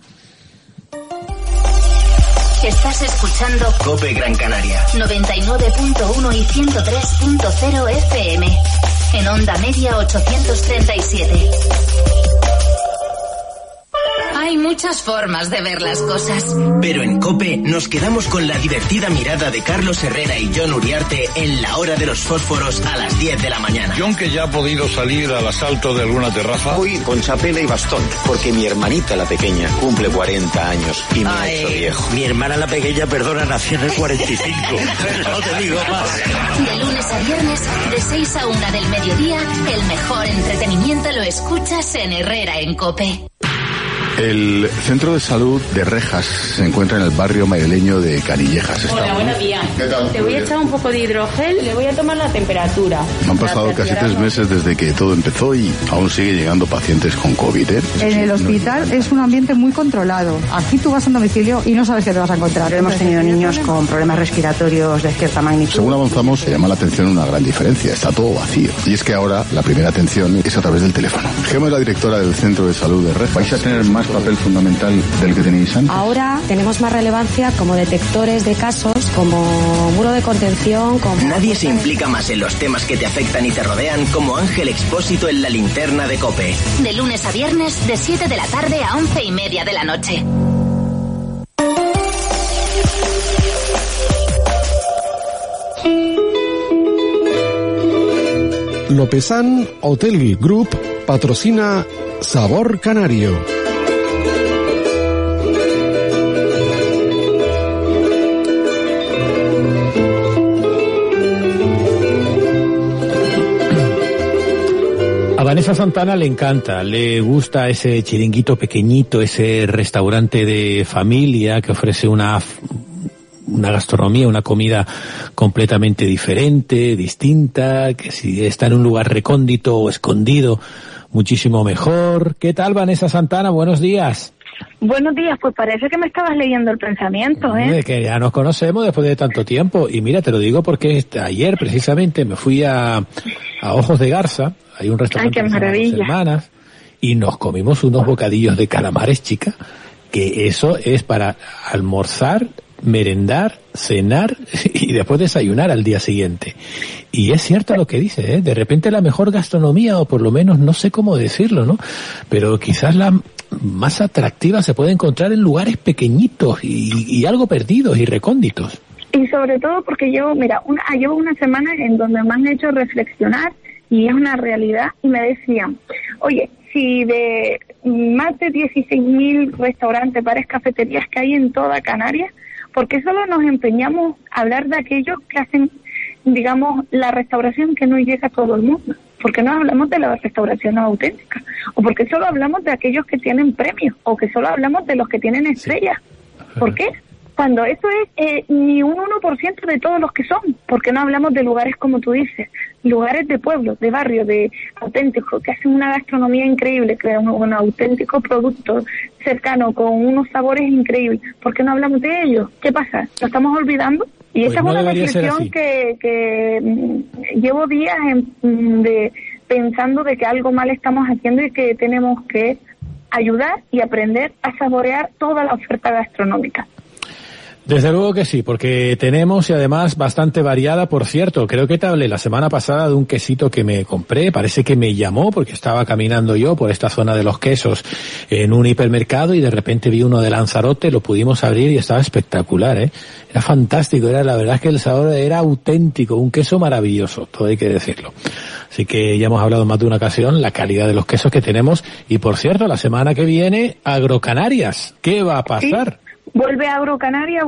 Estás escuchando COPE Gran Canaria. noventa y nueve punto uno y ciento tres punto cero F M. En onda media ochocientos treinta y siete. Hay muchas formas de ver las cosas. Pero en COPE nos quedamos con la divertida mirada de Carlos Herrera y John Uriarte en la hora de los fósforos a las diez de la mañana. John, que ya ha podido salir al asalto de alguna terraza. Voy con chapela y bastón, porque mi hermanita la pequeña cumple cuarenta años y me ha hecho viejo. Mi hermana la pequeña, perdona, nació en el cuarenta y cinco. No te digo más. De lunes a viernes, de seis a una del mediodía, el mejor entretenimiento lo escuchas en Herrera en COPE. El centro de salud de Rejas se encuentra en el barrio madrileño de Canillejas. Hola, Está buenos días. ¿Qué tal? Te voy a echar un poco de hidrogel, le voy a tomar la temperatura. Han pasado casi tres meses desde que todo empezó y aún sigue llegando pacientes con COVID, ¿eh? En el hospital es un ambiente muy controlado. Aquí tú vas a un domicilio y no sabes qué te vas a encontrar. Hemos tenido niños con problemas respiratorios de cierta magnitud. Según avanzamos, se llama la atención una gran diferencia. Está todo vacío. Y es que ahora la primera atención es a través del teléfono. Gema es la directora del centro de salud de Rejas. ¿Vais a tener más papel fundamental del que tenéis antes? Ahora tenemos más relevancia como detectores de casos, como muro de contención, como... Nadie se implica más en los temas que te afectan y te rodean como Ángel Expósito en la linterna de COPE. De lunes a viernes, de siete de la tarde a once y media de la noche. Lopezán Hotel Group patrocina Sabor Canario. A Vanessa Santana le encanta, le gusta ese chiringuito pequeñito, ese restaurante de familia que ofrece una, una gastronomía, una comida completamente diferente, distinta, que si está en un lugar recóndito o escondido, muchísimo mejor. ¿Qué tal, Vanessa Santana? Buenos días. Buenos días, pues parece que me estabas leyendo el pensamiento, ¿eh? De que ya nos conocemos después de tanto tiempo. Y mira, te lo digo porque ayer precisamente me fui a, a Ojos de Garza, hay un restaurante Ay, qué maravilla. Dos Hermanas, y nos comimos unos bocadillos de calamares, chica, que eso es para almorzar, merendar, cenar y después desayunar al día siguiente. Y es cierto lo que dice, ¿eh? De repente la mejor gastronomía, o por lo menos no sé cómo decirlo, ¿no? Pero quizás la más atractiva se puede encontrar en lugares pequeñitos y, y algo perdidos y recónditos. Y sobre todo porque llevo, mira, una, llevo una semana en donde me han hecho reflexionar y es una realidad y me decían, oye, si de más de dieciséis mil restaurantes, bares, cafeterías que hay en toda Canarias, ¿por qué solo nos empeñamos a hablar de aquellos que hacen, digamos, la restauración que no llega a todo el mundo? ¿Por qué no hablamos de la restauración auténtica? ¿O por qué solo hablamos de aquellos que tienen premios? ¿O que solo hablamos de los que tienen estrellas? ¿Por qué? Cuando eso es eh, ni un uno por ciento de todos los que son. ¿Por qué no hablamos de lugares como tú dices? Lugares de pueblo, de barrio, de auténticos, que hacen una gastronomía increíble, crean un, un auténtico producto cercano con unos sabores increíbles. ¿Por qué no hablamos de ellos? ¿Qué pasa? ¿Lo estamos olvidando? Y Pues esa no es una debería ser reflexión así. que, que mm, llevo días en, mm, de, pensando de que algo mal estamos haciendo y que tenemos que ayudar y aprender a saborear toda la oferta gastronómica. Desde luego que sí, porque tenemos y además bastante variada. Por cierto, creo que te hablé la semana pasada de un quesito que me compré, parece que me llamó porque estaba caminando yo por esta zona de los quesos en un hipermercado y de repente vi uno de Lanzarote, lo pudimos abrir y estaba espectacular, ¿eh? Era fantástico, era la verdad es que el sabor era auténtico, un queso maravilloso, todo hay que decirlo. Así que ya hemos hablado más de una ocasión la calidad de los quesos que tenemos y por cierto, la semana que viene Agrocanarias, ¿qué va a pasar? Sí. Vuelve a Agrocanaria,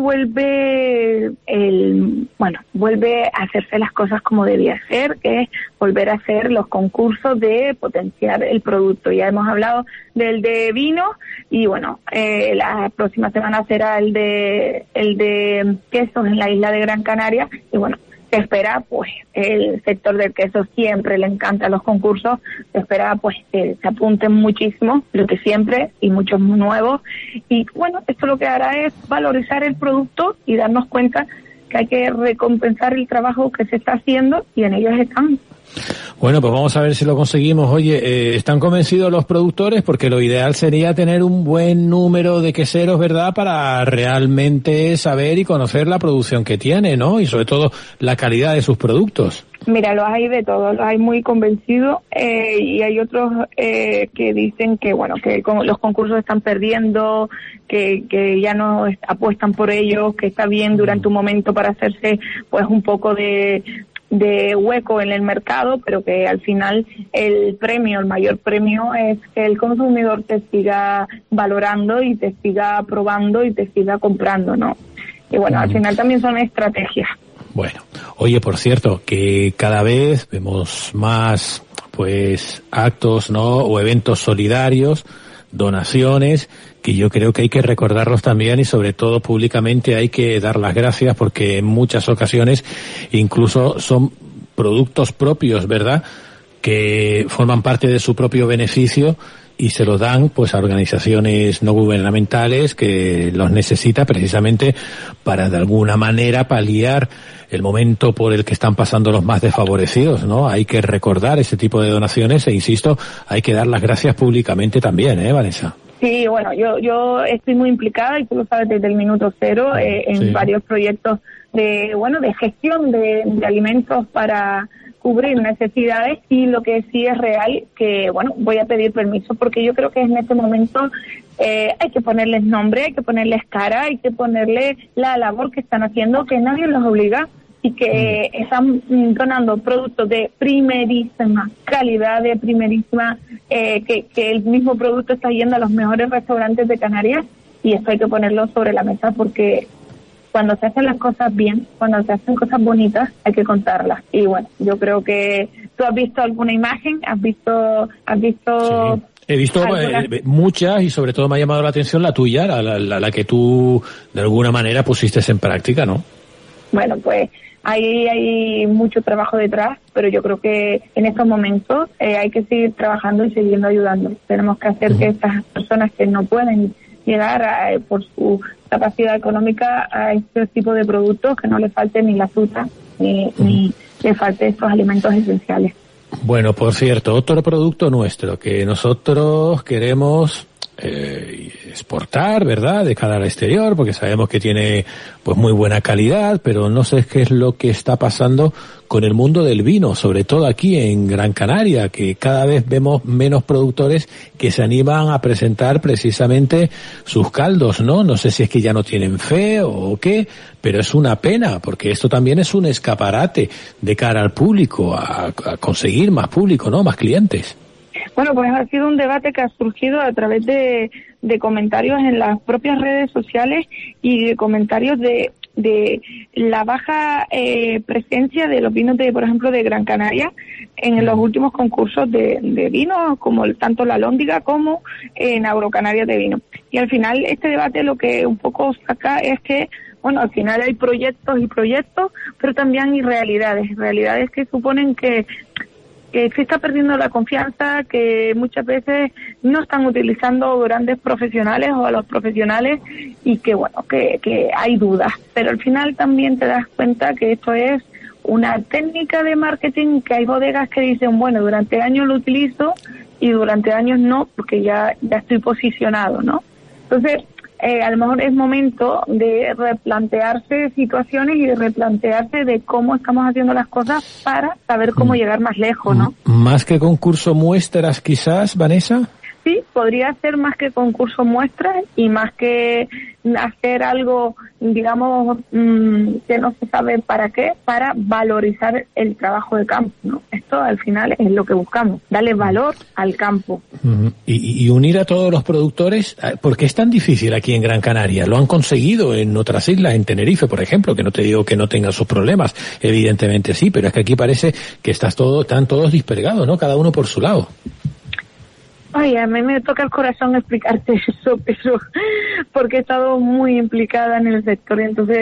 vuelve el, bueno, vuelve a hacerse las cosas como debía ser, que es volver a hacer los concursos de potenciar el producto. Ya hemos hablado del de vino y bueno, eh, la próxima semana será el de, el de quesos en la isla de Gran Canaria y bueno, Se espera, pues, el sector del queso siempre le encanta los concursos, se espera, pues, que se apunten muchísimo, lo que siempre, y muchos nuevos. Y, bueno, esto lo que hará es valorizar el producto y darnos cuenta que hay que recompensar el trabajo que se está haciendo, y en ellos están. Bueno, pues vamos a ver si lo conseguimos. Oye, eh, ¿están convencidos los productores? Porque lo ideal sería tener un buen número de queseros, ¿verdad?, para realmente saber y conocer la producción que tiene, ¿no? Y sobre todo la calidad de sus productos. Mira, los hay de todos, los hay muy convencidos, eh, y hay otros eh, que dicen que, bueno, que con, los concursos están perdiendo, que, que ya no apuestan por ellos, que está bien durante un momento para hacerse, pues, un poco de... de hueco en el mercado, pero que al final el premio, el mayor premio es que el consumidor te siga valorando y te siga probando y te siga comprando, ¿no? Y bueno, al final también son estrategias. Bueno, oye, por cierto, que cada vez vemos más, pues, actos, ¿no?, o eventos solidarios, donaciones, que yo creo que hay que recordarlos también, y sobre todo públicamente hay que dar las gracias, porque en muchas ocasiones incluso son productos propios, ¿verdad?, que forman parte de su propio beneficio y se los dan, pues, a organizaciones no gubernamentales que los necesita precisamente para de alguna manera paliar el momento por el que están pasando los más desfavorecidos, ¿no? Hay que recordar ese tipo de donaciones e, insisto, hay que dar las gracias públicamente también, ¿eh, Vanessa? Sí, bueno, yo yo estoy muy implicada, y tú lo sabes, desde el minuto cero, eh, en Sí. varios proyectos de, bueno, de gestión de, de alimentos para cubrir necesidades, y lo que sí es real, que, bueno, voy a pedir permiso, porque yo creo que en este momento eh, hay que ponerles nombre, hay que ponerles cara, hay que ponerle la labor que están haciendo, que nadie los obliga, y que mm. están donando productos de primerísima calidad, de primerísima, eh, que, que el mismo producto está yendo a los mejores restaurantes de Canarias, y esto hay que ponerlo sobre la mesa, porque cuando se hacen las cosas bien, cuando se hacen cosas bonitas, hay que contarlas. Y bueno, yo creo que tú has visto alguna imagen, has visto, has visto. Sí. He visto eh, muchas, y sobre todo me ha llamado la atención la tuya, la, la, la que tú de alguna manera pusiste en práctica, ¿no? Bueno, pues ahí hay mucho trabajo detrás, pero yo creo que en estos momentos eh, hay que seguir trabajando y siguiendo ayudando. Tenemos que hacer uh-huh. que estas personas que no pueden llegar a, por su capacidad económica a este tipo de productos, que no le falte ni la fruta ni, uh-huh. ni le falte estos alimentos esenciales. Bueno, por cierto, otro producto nuestro que nosotros queremos eh, exportar, ¿verdad?, de cara al exterior, porque sabemos que tiene pues muy buena calidad, pero no sé qué es lo que está pasando con el mundo del vino, sobre todo aquí en Gran Canaria, que cada vez vemos menos productores que se animan a presentar precisamente sus caldos, ¿no? No sé si es que ya no tienen fe o qué, pero es una pena, porque esto también es un escaparate de cara al público, a, a conseguir más público, ¿no?, más clientes. Bueno, pues ha sido un debate que ha surgido a través de, de comentarios en las propias redes sociales y de comentarios de, de la baja eh, presencia de los vinos de, por ejemplo, de Gran Canaria en los últimos concursos de, de vino, como el, tanto la Lóndiga como en Eurocanarias de vino. Y al final este debate lo que un poco saca es que, bueno, al final hay proyectos y proyectos, pero también hay realidades, realidades que suponen que que se está perdiendo la confianza, que muchas veces no están utilizando grandes profesionales o a los profesionales, y que bueno, que, que hay dudas. Pero al final también te das cuenta que esto es una técnica de marketing, que hay bodegas que dicen, bueno, durante años lo utilizo y durante años no, porque ya, ya estoy posicionado, ¿no? Entonces, Eh, a lo mejor es momento de replantearse situaciones y de replantearse de cómo estamos haciendo las cosas para saber cómo llegar más lejos, ¿no? Más que concurso muestras, quizás, Vanessa. Sí, podría ser más que concurso muestras y más que hacer algo, digamos, mmm, que no se sabe para qué, para valorizar el trabajo de campo, ¿no? Esto al final es lo que buscamos, darle valor al campo. Uh-huh. Y, y unir a todos los productores, porque es tan difícil aquí en Gran Canaria. Lo han conseguido en otras islas, en Tenerife, por ejemplo, que no te digo que no tengan sus problemas, evidentemente sí, pero es que aquí parece que estás todo, están todos dispergados, ¿no? Cada uno por su lado. Ay, a mí me toca el corazón explicarte eso, pero porque he estado muy implicada en el sector y entonces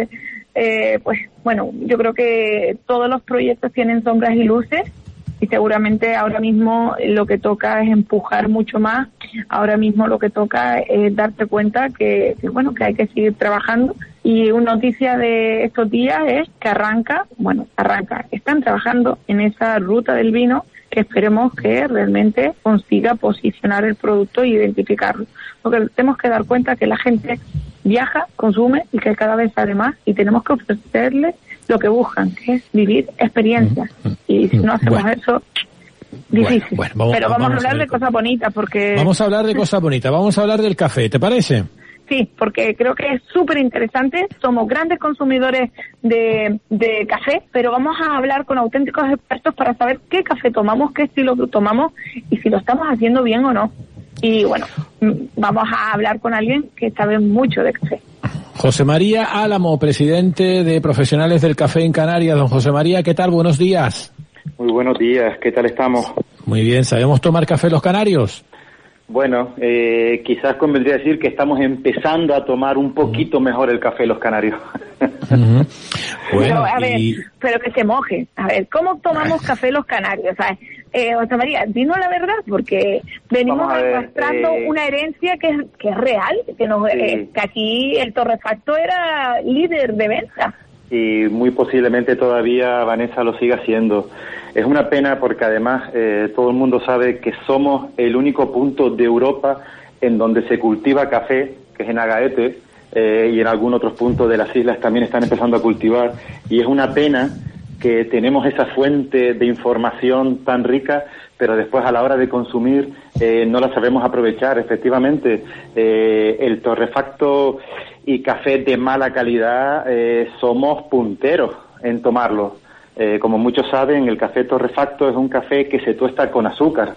eh, pues bueno, yo creo que todos los proyectos tienen sombras y luces, y seguramente ahora mismo lo que toca es empujar mucho más. Ahora mismo lo que toca es darte cuenta que, que bueno, que hay que seguir trabajando. Y una noticia de estos días es que arranca, bueno, arranca, están trabajando en esa ruta del vino, que esperemos que realmente consiga posicionar el producto e identificarlo. Porque tenemos que dar cuenta que la gente viaja, consume y que cada vez sale más, y tenemos que ofrecerle lo que buscan, que es vivir experiencias. Y si no hacemos bueno. eso, difícil. Bueno, bueno, vamos, Pero vamos, vamos a hablar a de cosas bonitas, porque... Vamos a hablar de cosas bonitas, vamos a hablar del café, ¿te parece? Sí, porque creo que es súper interesante. Somos grandes consumidores de, de café, pero vamos a hablar con auténticos expertos para saber qué café tomamos, qué estilo tomamos y si lo estamos haciendo bien o no. Y bueno, vamos a hablar con alguien que sabe mucho de café. José María Álamo, presidente de Profesionales del Café en Canarias. Don José María, ¿qué tal? Buenos días. Muy buenos días, ¿qué tal estamos? Muy bien, ¿sabemos tomar café los canarios? Bueno, eh, quizás convendría decir que estamos empezando a tomar un poquito mejor el café los canarios. Uh-huh. Bueno, pero, a ver, y... pero que se moje. A ver, ¿cómo tomamos café los canarios? ¿Sabes? Eh, José María, dinos la verdad, porque venimos ver, arrastrando eh... una herencia que es, que es real, que, nos, sí. eh, que aquí el torrefacto era líder de venta. Y muy posiblemente todavía Vanessa lo siga haciendo. Es una pena porque además eh, todo el mundo sabe que somos el único punto de Europa en donde se cultiva café, que es en Agaete, eh, y en algún otro punto de las islas también están empezando a cultivar, y es una pena que tenemos esa fuente de información tan rica, pero después a la hora de consumir eh, no la sabemos aprovechar. Efectivamente, eh, el torrefacto y café de mala calidad eh, somos punteros en tomarlo. Eh, como muchos saben, el café torrefacto es un café que se tuesta con azúcar.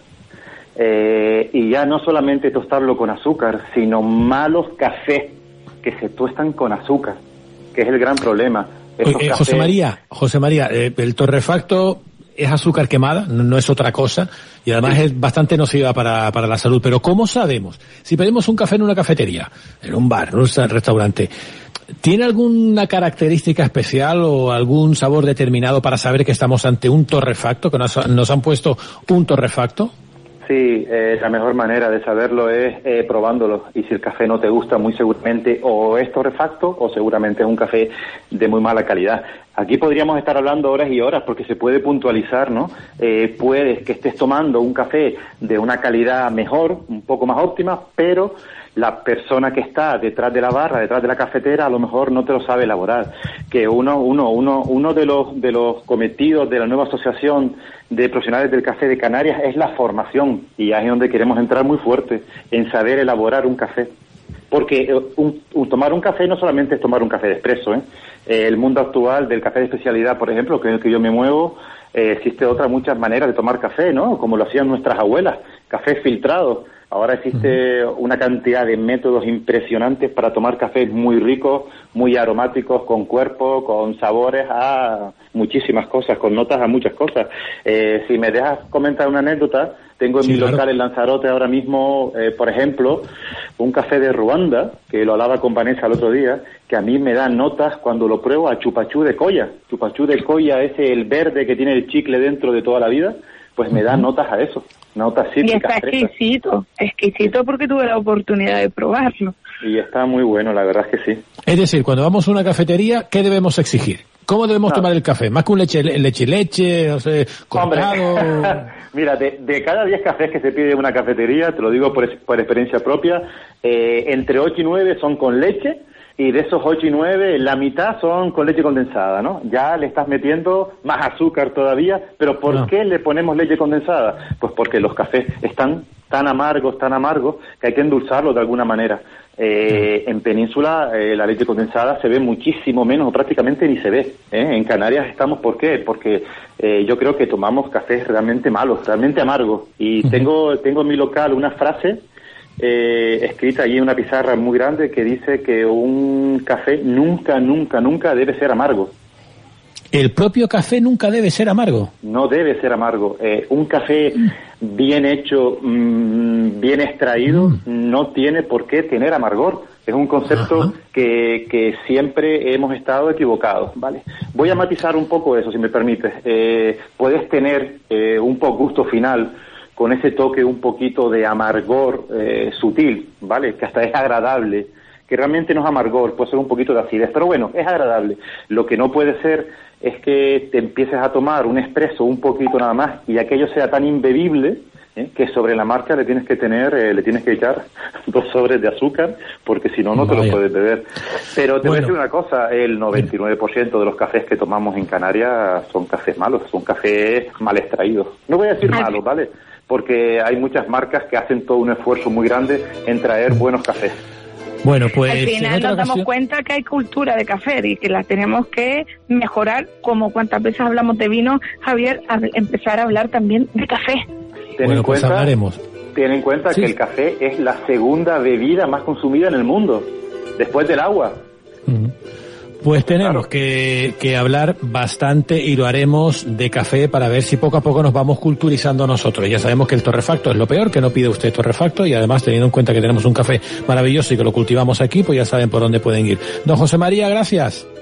Eh, y ya no solamente tostarlo con azúcar, sino malos cafés que se tuestan con azúcar, que es el gran problema. Oye, cafés... José María, José María, eh, el torrefacto es azúcar quemada, no, no es otra cosa, y además sí. es bastante nociva para, para la salud. Pero ¿cómo sabemos? Si pedimos un café en una cafetería, en un bar, en un restaurante, ¿tiene alguna característica especial o algún sabor determinado para saber que estamos ante un torrefacto, que nos, nos han puesto un torrefacto? Sí, eh, la mejor manera de saberlo es eh, probándolo. Y si el café no te gusta, muy seguramente o es torrefacto o seguramente es un café de muy mala calidad. Aquí podríamos estar hablando horas y horas porque se puede puntualizar, ¿no? Eh, puedes que estés tomando un café de una calidad mejor, un poco más óptima, pero la persona que está detrás de la barra, detrás de la cafetera, a lo mejor no te lo sabe elaborar. Que uno, uno, uno, uno de los de los cometidos de la nueva asociación de profesionales del café de Canarias es la formación, y ahí es donde queremos entrar muy fuerte, en saber elaborar un café. Porque un, un, tomar un café no solamente es tomar un café de expreso, ¿eh? Eh, el mundo actual del café de especialidad, por ejemplo, que es el que yo me muevo, eh, existe otras muchas maneras de tomar café, ¿no? Como lo hacían nuestras abuelas, café filtrado. Ahora existe una cantidad de métodos impresionantes para tomar cafés muy ricos, muy aromáticos, con cuerpo, con sabores a muchísimas cosas, con notas a muchas cosas. Eh, si me dejas comentar una anécdota, tengo en sí, mi claro. local en Lanzarote ahora mismo, eh, por ejemplo, un café de Ruanda, que lo hablaba con Vanessa el otro día, que a mí me da notas cuando lo pruebo a chupachú de colla. Chupachú de colla, ese el verde que tiene el chicle dentro de toda la vida, pues me da notas a eso. Notas cítricas. Y está exquisito, exquisito porque tuve la oportunidad de probarlo. Y está muy bueno, la verdad es que sí. Es decir, cuando vamos a una cafetería, ¿qué debemos exigir? ¿Cómo debemos no. tomar el café? ¿Más que un leche, leche, leche, no sé, cortado? Mira, de, de cada diez cafés que se pide en una cafetería, te lo digo por, por experiencia propia, eh, entre ocho y nueve son con leche, y de esos ocho y nueve, la mitad son con leche condensada, ¿no? Ya le estás metiendo más azúcar todavía, pero ¿por no. qué le ponemos leche condensada? Pues porque los cafés están tan amargos, tan amargos, que hay que endulzarlos de alguna manera. Eh, en Península eh, la leche condensada se ve muchísimo menos, o prácticamente ni se ve. ¿eh? En Canarias estamos, ¿por qué? Porque eh, yo creo que tomamos cafés realmente malos, realmente amargos. Y uh-huh. tengo, tengo en mi local una frase Eh, escrita allí en una pizarra muy grande que dice que un café nunca, nunca, nunca debe ser amargo. ¿El propio café nunca debe ser amargo? No debe ser amargo. Eh, un café bien hecho, mmm, bien extraído, mm. no tiene por qué tener amargor. Es un concepto que, que siempre hemos estado equivocados, ¿vale? Voy a matizar un poco eso, si me permites. Eh, puedes tener eh, un poco gusto final con ese toque un poquito de amargor eh, sutil, ¿vale? Que hasta es agradable, que realmente no es amargor, puede ser un poquito de acidez, pero bueno, es agradable. Lo que no puede ser es que te empieces a tomar un espresso un poquito nada más y aquello sea tan imbebible, ¿eh? Que sobre la marcha le tienes que tener, eh, le tienes que echar dos sobres de azúcar, porque si no, no te lo puedes beber. Pero te bueno. voy a decir una cosa, el noventa y nueve por ciento de los cafés que tomamos en Canarias son cafés malos, son cafés mal extraídos. No voy a decir malos, ¿vale? Porque hay muchas marcas que hacen todo un esfuerzo muy grande en traer buenos cafés. Bueno, pues al final nos damos ocasión... cuenta que hay cultura de café y que la tenemos que mejorar, como cuantas veces hablamos de vino, Javier, a empezar a hablar también de café. Ten bueno, en pues cuenta, hablaremos. Ten en cuenta sí. que el café es la segunda bebida más consumida en el mundo, después del agua. Uh-huh. Pues tenemos claro. que, que hablar bastante y lo haremos de café para ver si poco a poco nos vamos culturizando nosotros. Ya sabemos que el torrefacto es lo peor, que no pide usted torrefacto, y además teniendo en cuenta que tenemos un café maravilloso y que lo cultivamos aquí, pues ya saben por dónde pueden ir. Don José María, gracias.